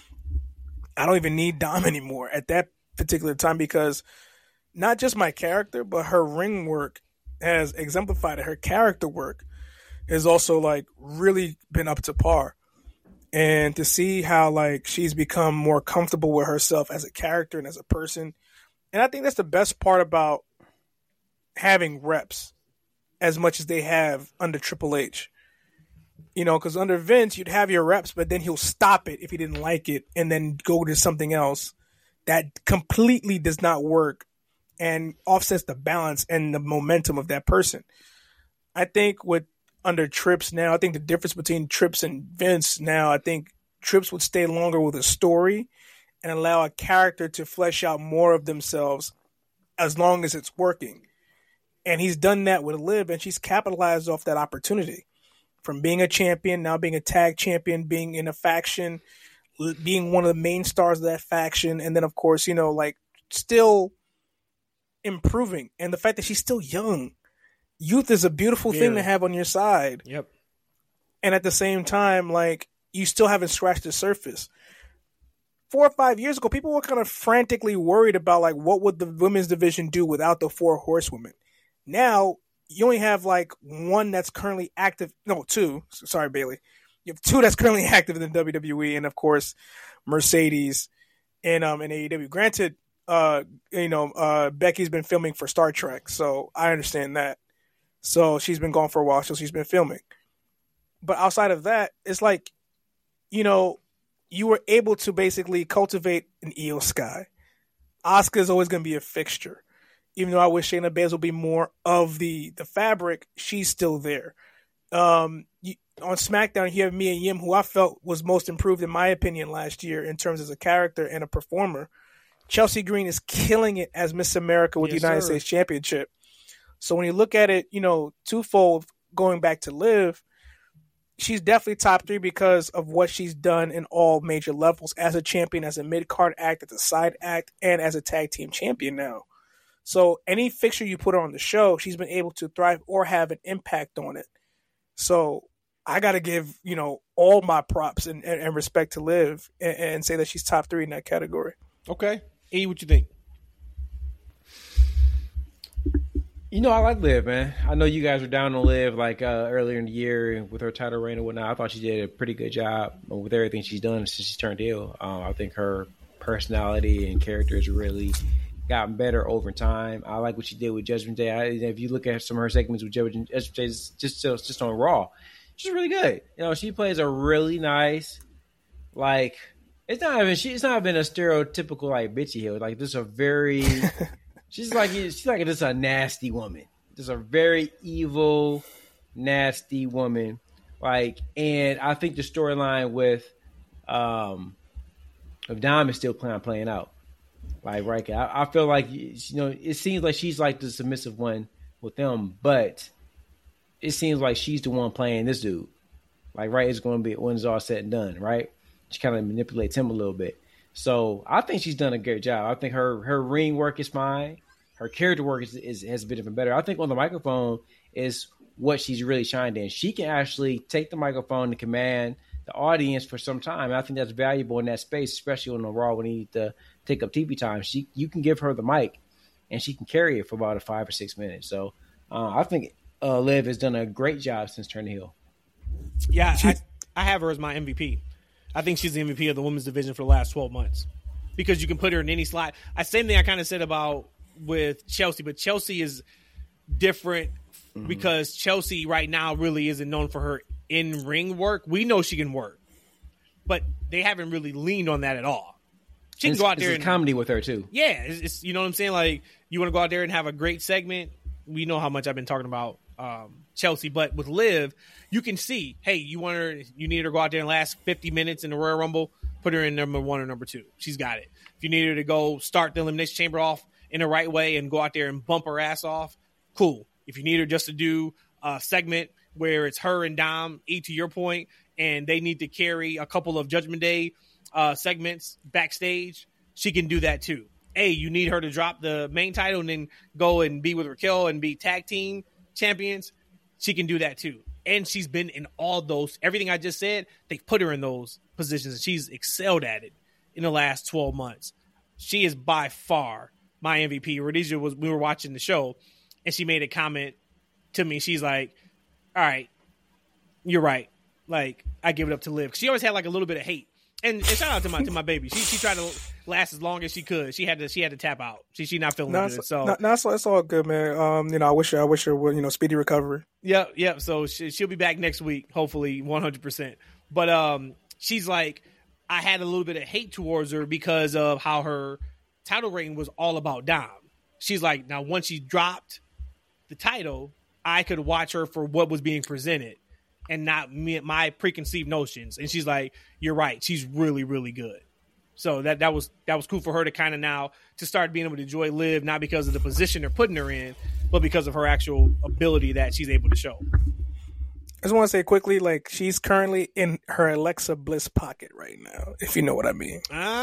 S2: I don't even need Dom anymore at that particular time because not just my character, but her ring work has exemplified it. Her character work has also like really been up to par. And to see how like she's become more comfortable with herself as a character and as a person. And I think that's the best part about having reps as much as they have under Triple H. You know, because under Vince, you'd have your reps, but then he'll stop it if he didn't like it and then go to something else that completely does not work and offsets the balance and the momentum of that person. I think with under Trips now, I think the difference between Trips and Vince now, I think Trips would stay longer with a story and allow a character to flesh out more of themselves as long as it's working. And he's done that with Liv, and she's capitalized off that opportunity. From being a champion, now being a tag champion, being in a faction, being one of the main stars of that faction, and then, of course, you know, like, still improving. And the fact that she's still young. Youth is a beautiful yeah. thing to have on your side. four or five years ago, people were kind of frantically worried about like what would the women's division do without the four horsewomen. Now you only have like one that's currently active. No, two. Sorry, Bailey. You have two that's currently active in the W W E, and of course, Mercedes and um in A E W. Granted, uh, you know, uh, Becky's been filming for Star Trek, so I understand that. So she's been gone for a while, so she's been filming. But outside of that, it's like, you know, you were able to basically cultivate an Io Sky. Asuka's always going to be a fixture. Even though I wish Shayna Baszler would be more of the, the fabric, she's still there. Um, you, on SmackDown, you have Mia Yim, who I felt was most improved, in my opinion, last year in terms as a character and a performer. Chelsea Green is killing it as Miss America with yes, the United sir. States Championship. So when you look at it, you know, twofold, going back to Liv, she's definitely top three because of what she's done in all major levels as a champion, as a mid-card act, as a side act, and as a tag team champion now. So any fixture you put her on the show, she's been able to thrive or have an impact on it. So I got to give, you know, all my props and, and, and respect to Liv and, and say that she's top three in that category.
S1: Okay. E, what you think?
S4: You know, I like Liv, man. I know you guys were down on Liv like uh, earlier in the year with her title reign and whatnot. I thought she did a pretty good job with everything she's done since she's turned heel. Um, I think her personality and character has really gotten better over time. I like what she did with Judgment Day. I, if you look at some of her segments with Judgment Day, just just just on Raw, she's really good. You know, she plays a really nice, like it's not even she. It's not even a stereotypical like bitchy heel. Like this is a very She's like she's like just a nasty woman, just a very evil, nasty woman. Like, and I think the storyline with um, of Dom is still playing playing out. Like, right, I, I feel like you know it seems like she's like the submissive one with them, but it seems like she's the one playing this dude. Like, right, it's going to be when it's all said and done, right? She kind of manipulates him a little bit. So I think she's done a great job. I think her her ring work is fine. Her character work is, is has been even better. I think on the microphone is what she's really shined in. She can actually take the microphone and command the audience for some time. And I think that's valuable in that space, especially on the Raw when you need to take up T V time. She you can give her the mic, and she can carry it for about a five or six minutes. So uh, I think uh, Liv has done a great job since turning heel.
S1: Yeah, I, I have her as my M V P. I think she's the M V P of the women's division for the last twelve months because you can put her in any slot. I same thing I kind of said about with Chelsea, but Chelsea is different mm-hmm. because Chelsea right now really isn't known for her in-ring work. We know she can work, but they haven't really leaned on that at all. She can
S4: it's,
S1: go out there and
S4: comedy with her too.
S1: Yeah, it's, it's you know what I'm saying. Like you want to go out there and have a great segment. We know how much I've been talking about um, Chelsea, but with Liv, you can see, hey, you want her, you need her to go out there and last fifty minutes in the Royal Rumble. Put her in number one or number two. She's got it. If you need her to go start the Elimination Chamber off in the right way and go out there and bump her ass off, cool. If you need her just to do a segment where it's her and Dom, E to your point, and they need to carry a couple of Judgment Day uh, segments backstage, she can do that too. A, you need her to drop the main title and then go and be with Raquel and be tag team champions, she can do that too. And she's been in all those, everything I just said, they put her in those positions and she's excelled at it in the last twelve months. She is by far my M V P. Rhodesia was, we were watching the show and she made a comment to me. She's like, all right, you're right. Like, I give it up to Liv. She always had like a little bit of hate. And, and shout out to my to my baby. She she tried to last as long as she could. She had to she had to tap out. She she not feeling
S2: no,
S1: good. So
S2: no, no, it's, it's all good, man. Um, you know, I wish her I wish her you know speedy recovery.
S1: Yeah, yeah. So she, she'll be back next week, hopefully, one hundred percent. But um, she's like, I had a little bit of hate towards her because of how her title reign was all about Dom. She's like, now once she dropped the title, I could watch her for what was being presented and not me, my preconceived notions. And she's like, you're right. She's really, really good. So that, that was that was cool for her to kind of now to start being able to enjoy Liv, not because of the position they're putting her in, but because of her actual ability that she's able to show.
S2: I just want to say quickly, like, she's currently in her Alexa Bliss pocket right now, if you know what I mean.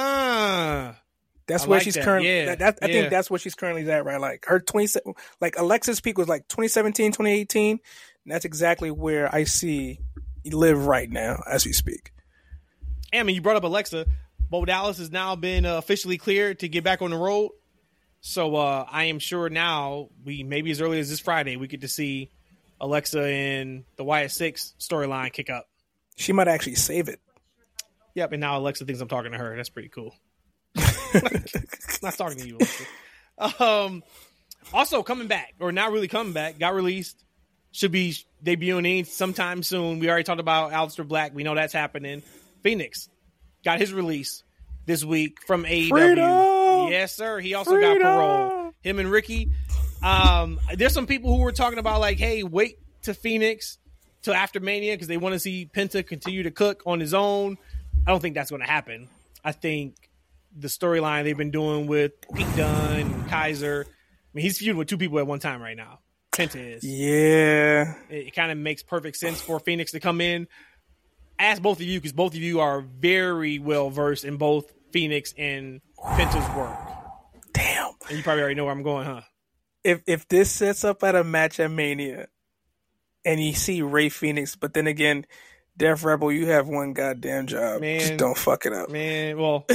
S1: Ah.
S2: That's
S1: I
S2: where
S1: like
S2: she's
S1: that.
S2: currently.
S1: Yeah.
S2: That, that, I
S1: yeah.
S2: think that's where she's currently at, right? Like her twenty, like Alexa's peak was like twenty seventeen, twenty eighteen. And that's exactly where I see Liv right now as we speak.
S1: I mean, you brought up Alexa. Bo Dallas has now been uh, officially cleared to get back on the road. So uh, I am sure now we maybe as early as this Friday we get to see Alexa and the Wyatt Six storyline kick up.
S2: She might actually save it.
S1: Yep, and now Alexa thinks I'm talking to her. That's pretty cool. Not talking to you, Alexa. Um, also coming back, or not really coming back, got released. Should be debuting sometime soon. We already talked about Aleister Black. We know that's happening. Phoenix got his release this week from A E W.
S2: Freedom!
S1: Yes, sir. He also
S2: Freedom!
S1: got parole. Him and Ricky. Um, there's some people who were talking about like, hey, wait to Phoenix till after Mania because they want to see Penta continue to cook on his own. I don't think that's going to happen. I think the storyline they've been doing with Pete Dunne and Kaiser. I mean, he's feuding with two people at one time right now. Penta is.
S2: Yeah.
S1: It, it kind of makes perfect sense for Phoenix to come in. Ask both of you because both of you are very well versed in both Phoenix and Penta's work.
S2: Damn.
S1: And you probably already know where I'm going, huh?
S2: If if this sets up at a match at Mania and you see Ray Phoenix, but then again, Def Rebel, you have one goddamn job.
S1: Man,
S2: just don't fuck it up.
S1: Man, well,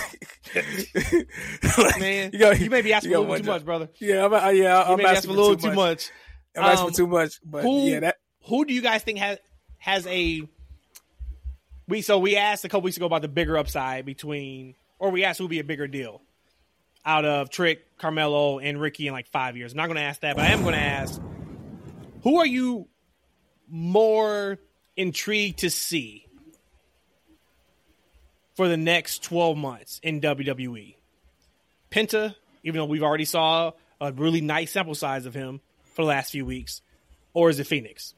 S2: like,
S1: man,
S2: you, got,
S1: you may be asking
S2: you
S1: a little too
S2: job.
S1: much, brother.
S2: Yeah, I'm, uh, yeah,
S1: You
S2: I'm
S1: may be
S2: asking
S1: asking a little
S2: too
S1: too
S2: much.
S1: much.
S2: I'm asking
S1: Um,
S2: too much, but
S1: who,
S2: yeah, that.
S1: Who do you guys think has has a we? So we asked a couple weeks ago about the bigger upside between, or we asked who would be a bigger deal out of Trick, Carmelo, and Ricky in like five years. I'm not going to ask that, but I am going to ask who are you more intrigued to see for the next twelve months in W W E? Penta, even though we've already saw a really nice sample size of him for the last few weeks, or is it Phoenix?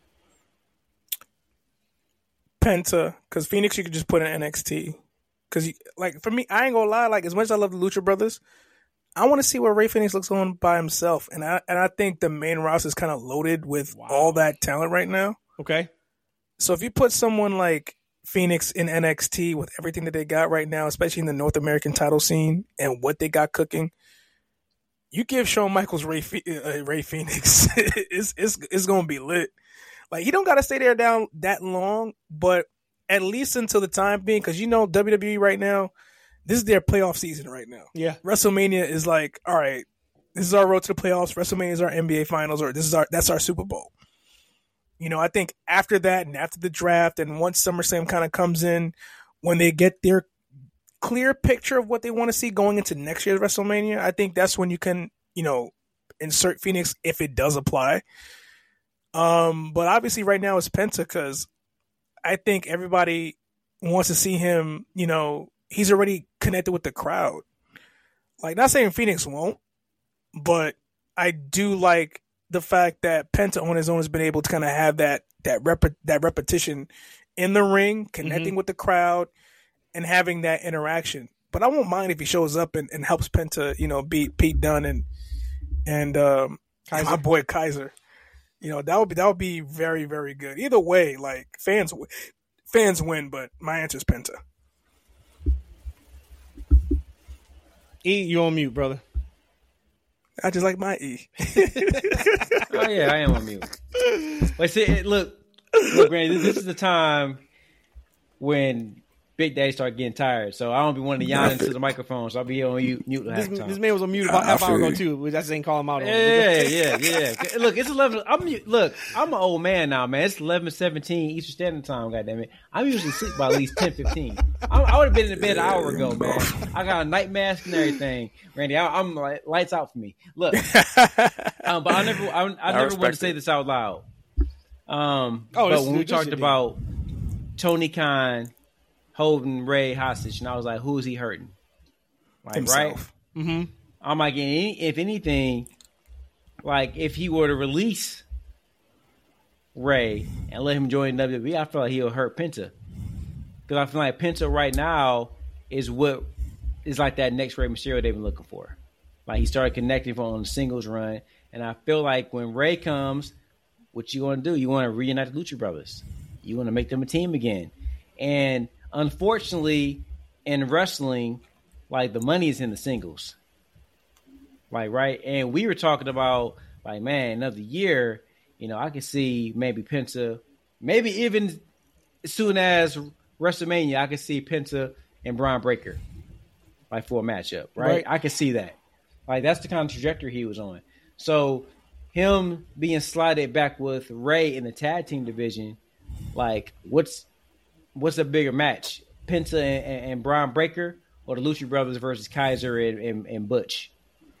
S2: Penta, because Phoenix you could just put in N X T. Because, like, for me, I ain't gonna lie, like, as much as I love the Lucha Brothers, I want to see where Ray Phoenix looks on by himself. And I and I think the main roster is kind of loaded with
S1: Wow.
S2: all that talent right now.
S1: Okay.
S2: So if you put someone like Phoenix in N X T with everything that they got right now, especially in the North American title scene and what they got cooking, you give Shawn Michaels Ray uh, Ray Phoenix, it's it's it's gonna be lit. Like, he don't gotta stay there down that long, but at least until the time being, because you know W W E right now, this is their playoff season right now.
S1: Yeah.
S2: WrestleMania is like, all right, this is our road to the playoffs. WrestleMania is our N B A Finals, or this is our that's our Super Bowl. You know, I think after that and after the draft and once SummerSlam kind of comes in, when they get their clear picture of what they want to see going into next year's WrestleMania, I think that's when you can, you know, insert Phoenix if it does apply. Um, but obviously right now it's Penta because I think everybody wants to see him, you know, he's already connected with the crowd. Like, not saying Phoenix won't, but I do like the fact that Penta on his own has been able to kind of have that that rep- that repetition in the ring, connecting
S1: Mm-hmm.
S2: with the crowd and having that interaction. But I won't mind if he shows up and, and helps Penta, you know, beat Pete Dunne and and um,
S1: Kaiser.
S2: my boy Kaiser. You know, that would be that would be very, very good. Either way, like, fans fans win, but my answer is Penta.
S1: E, you on mute, brother.
S2: I just like my E.
S4: Oh yeah, I am on mute. But see, it- look, look, Randy, this, this is the time when Big Daddy start getting tired. So I don't be wanting to yawn into the microphone. So I'll be on mute, mute half
S1: This,
S4: the time.
S1: this man was on mute about
S2: I
S1: half hour
S2: feel
S1: ago
S2: you.
S1: too. We just ain't call him out on it.
S4: Yeah, yeah, yeah. Look, it's eleven. I'm look. I'm an old man now, man. It's eleven seventeen Eastern Standard Time. Goddamn it! I'm usually sleep by at least ten fifteen. I'm, I would have been in the bed an hour ago, man. I got a night mask and everything, Randy. I, I'm like lights out for me. Look, um, but I never, I, I never
S2: respect
S4: wanted to say
S2: it.
S4: this out loud. Um,
S1: Oh,
S4: but
S1: this-
S4: when we
S1: this
S4: talked
S1: your
S4: about Tony Khan holding Ray hostage, and I was like, who is he hurting? Like, right?
S2: Himself.
S1: Mm-hmm.
S4: I'm like, any- if anything, like if he were to release Ray and let him join W W E, I feel like he'll hurt Penta. Because I feel like Penta right now is what is like that next Ray Mysterio they've been looking for. Like, he started connecting on the singles run, and I feel like when Ray comes, what you want to do? You want to reunite the Lucha Brothers. You want to make them a team again. And unfortunately, in wrestling, like, the money is in the singles. Like, right? And we were talking about, like, man, another year, you know, I could see maybe Penta, maybe even as soon as WrestleMania, I could see Penta and Braun Breaker, like for a matchup, right?
S1: Right.
S4: I can see that. Like that's the kind of trajectory he was on. So him being slided back with Ray in the tag team division, like what's what's a bigger match, Penta and, and, and Braun Breaker, or the Lucha Brothers versus Kaiser and, and, and Butch?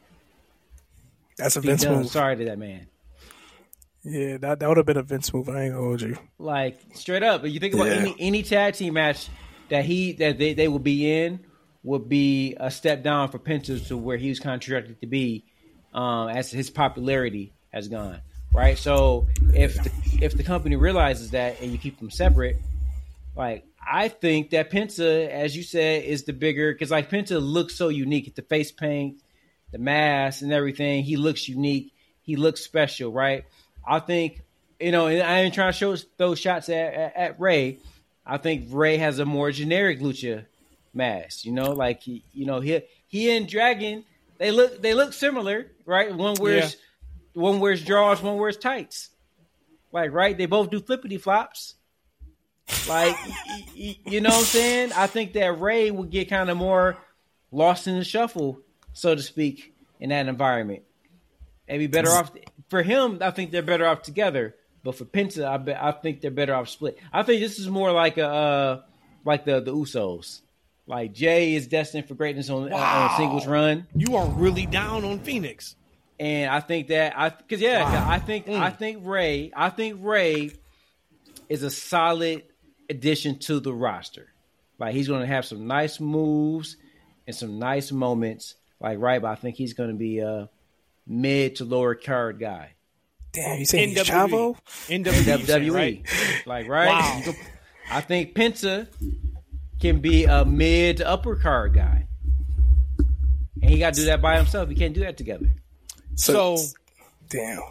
S2: That's a
S4: Be
S2: Vince
S4: done.
S2: move.
S4: Sorry to that man.
S2: Yeah, that that would have been a Vince move. I ain't gonna hold you.
S4: Like straight up, if you think about
S2: Yeah.
S4: any any tag team match that he that they, they would be in, would be a step down for Penta to where he was contracted to be, um, as his popularity has gone. Right, so if the, if the company realizes that and you keep them separate, like I think that Penta, as you said, is the bigger, because like Penta looks so unique, the face paint, the mask, and everything. He looks unique. He looks special, right? I think, you know, and I ain't trying to show those shots at, at, at Ray. I think Ray has a more generic lucha mask. You know, like he, you know, he he and Dragon, they look they look similar, right? One wears yeah. one wears drawers, one wears tights. Like, right? They both do flippity flops. Like, you, you know what I'm saying? I think that Ray would get kind of more lost in the shuffle, so to speak, in that environment. And be better off for him. I think they're better off together. But for Penta, I bet I think they're better off split. I think this is more like a uh, like the the Usos. Like Jay is destined for greatness on, wow. on a singles run.
S1: You are really down on Phoenix,
S4: and I think that I because yeah, wow. I think mm. I think Ray I think Ray is a solid addition to the roster. Like he's going to have some nice moves and some nice moments. Like right, but I think he's going to be a mid to lower card guy.
S2: Damn, you saying he's Chavo?
S1: N W E, right?
S4: Like, right?
S1: Wow.
S4: I think Penta can be a mid to upper card guy. And he got to do that by himself. He can't do that together.
S1: So, so
S2: damn.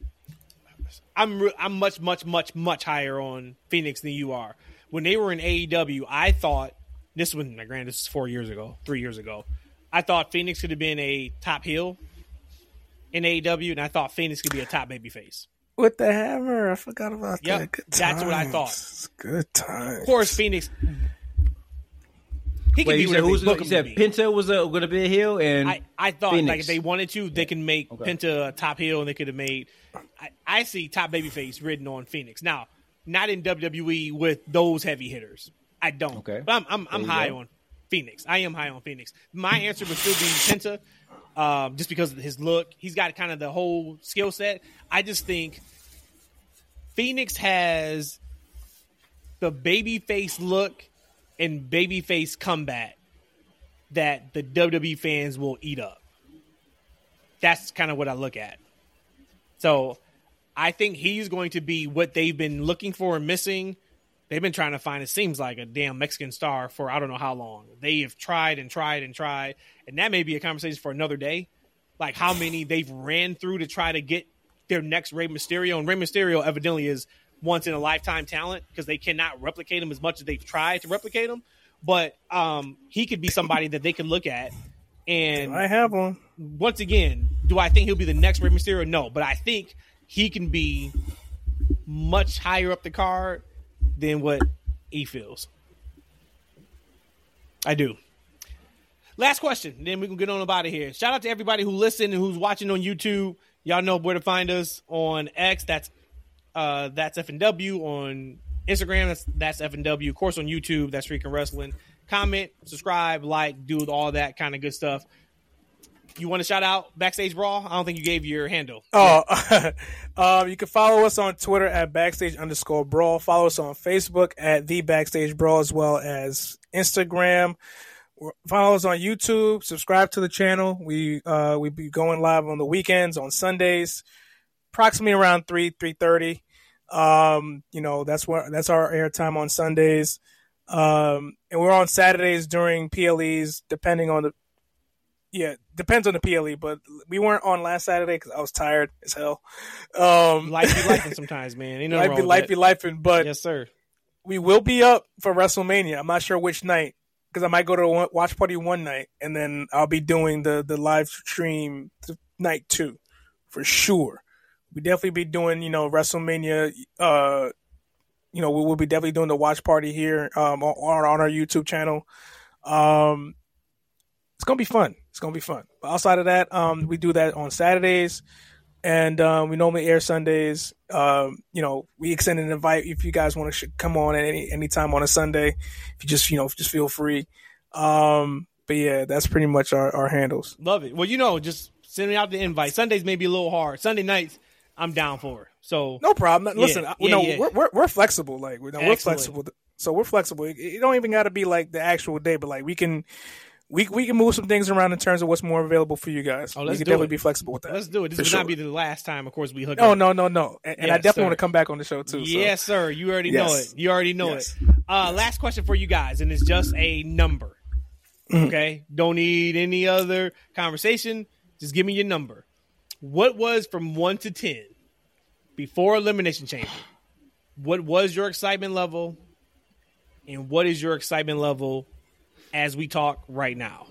S1: I'm re- I'm much, much, much, much higher on Phoenix than you are. When they were in A E W, I thought, this one, granted, this is four years ago, three years ago, I thought Phoenix could have been a top heel in A E W, and I thought Phoenix could be a top babyface.
S2: With the hammer, I forgot about
S1: yep,
S2: that. Good
S1: that's what I thought.
S2: Good times.
S1: Of course, Phoenix. He can
S4: Wait,
S1: be whatever
S4: who's,
S1: they book
S4: you
S1: him
S4: said
S1: to be.
S4: Penta was going to be a heel, and
S1: I, I thought
S4: Phoenix.
S1: like if they wanted to, they can make okay. Penta a top heel, and they could have made. I, I see top babyface written on Phoenix now, not in W W E with those heavy hitters. I don't.
S4: Okay,
S1: but I'm I'm, I'm high go. on Phoenix. I am high on Phoenix. My answer would still be Penta. Um, just because of his look, he's got kind of the whole skill set. I just think Phoenix has the babyface look and babyface combat that the W W E fans will eat up. That's kind of what I look at. So I think he's going to be what they've been looking for and missing. They've been trying to find, it seems like, a damn Mexican star for I don't know how long. They have tried and tried and tried, and that may be a conversation for another day, like how many they've ran through to try to get their next Rey Mysterio. And Rey Mysterio evidently is once-in-a-lifetime talent because they cannot replicate him as much as they've tried to replicate him. But um, he could be somebody that they can look at. And
S2: I have one.
S1: Once again, do I think he'll be the next Rey Mysterio? No, but I think he can be much higher up the card than what he feels. I do. Last question, then we can get on about it here. Shout out to everybody who listened and who's watching on YouTube. Y'all know where to find us on X. That's uh, that's F N W. On Instagram, that's that's F N W. Of course, on YouTube, that's Freaking Wrestling. Comment, subscribe, like, do all that kind of good stuff. You want to shout out Backstage Brawl? I don't think you gave your handle.
S2: Oh, um, you can follow us on Twitter at Backstage underscore Brawl. Follow us on Facebook at The Backstage Brawl, as well as Instagram. Follow us on YouTube. Subscribe to the channel. We uh we be going live on the weekends, on Sundays, approximately around three three thirty. Um, you know that's where that's our airtime on Sundays. Um, and we're on Saturdays during P L Es, depending on the. Yeah, depends on the P L E, but we weren't on last Saturday because I was tired as hell. Um,
S1: life be lifing sometimes, man. Ain't
S2: life be life be lifing, but
S1: yes, sir.
S2: We will be up for WrestleMania. I'm not sure which night because I might go to a watch party one night and then I'll be doing the the live stream night two for sure. We definitely be doing you know WrestleMania. Uh, you know we will be definitely doing the watch party here um on, on our YouTube channel. Um, it's gonna be fun. It's gonna be fun. But outside of that, um, we do that on Saturdays, and um, we normally air Sundays. Um, you know, we extend an invite if you guys want to sh- come on at any any time on a Sunday. If you just you know just feel free. Um, but yeah, that's pretty much our, our handles.
S1: Love it. Well, you know, just sending out the invite. Sundays may be a little hard. Sunday nights, I'm down for it. So
S2: no problem. Listen,
S1: yeah,
S2: yeah,
S1: no,
S2: yeah. We're, we're we're flexible. Like we're, we're flexible. So we're flexible. It, it don't even got to be like the actual day, but like we can. We we can move some things around in terms of what's more available for you guys.
S1: Oh, let's
S2: we can
S1: do
S2: definitely
S1: it.
S2: be flexible with that.
S1: Let's do it. This will
S2: sure.
S1: not be the last time, of course, we hook
S2: no,
S1: up.
S2: No, no, no, no. And, and
S1: yes,
S2: I definitely
S1: sir.
S2: want to come back on the show, too. So.
S1: Yes, sir. You already
S2: yes.
S1: know it. You already know
S2: yes.
S1: it. Uh, last question for you guys, and it's just a number. Mm-hmm. Okay? Don't need any other conversation. Just give me your number. What was from one to ten before Elimination Chamber? What was your excitement level? And what is your excitement level as we talk right now?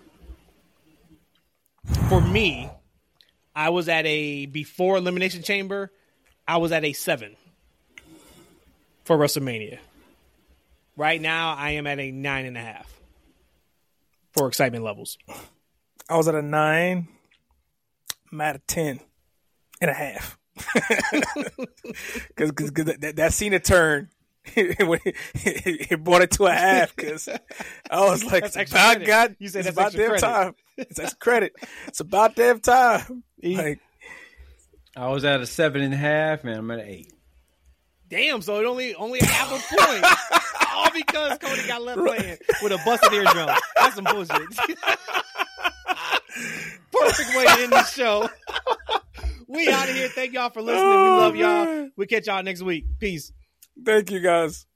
S1: For me, I was at a, before Elimination Chamber, I was at a seven for WrestleMania. Right now, I am at a nine and a half for excitement levels.
S2: I was at a nine. I'm at a ten and a half. Because that, that Cena turn, it brought it to a half because I was like, it's about, God, you said it's about damn credit. time. It's extra credit. It's about damn time. Like,
S4: I was at a seven and a half, and I'm at an eight.
S1: Damn, so it only only half a point. All because Cody got left playing with a busted eardrum. That's some bullshit. Perfect way to end the show. We out of here. Thank y'all for listening. We love y'all. We'll catch y'all next week. Peace.
S2: Thank you, guys.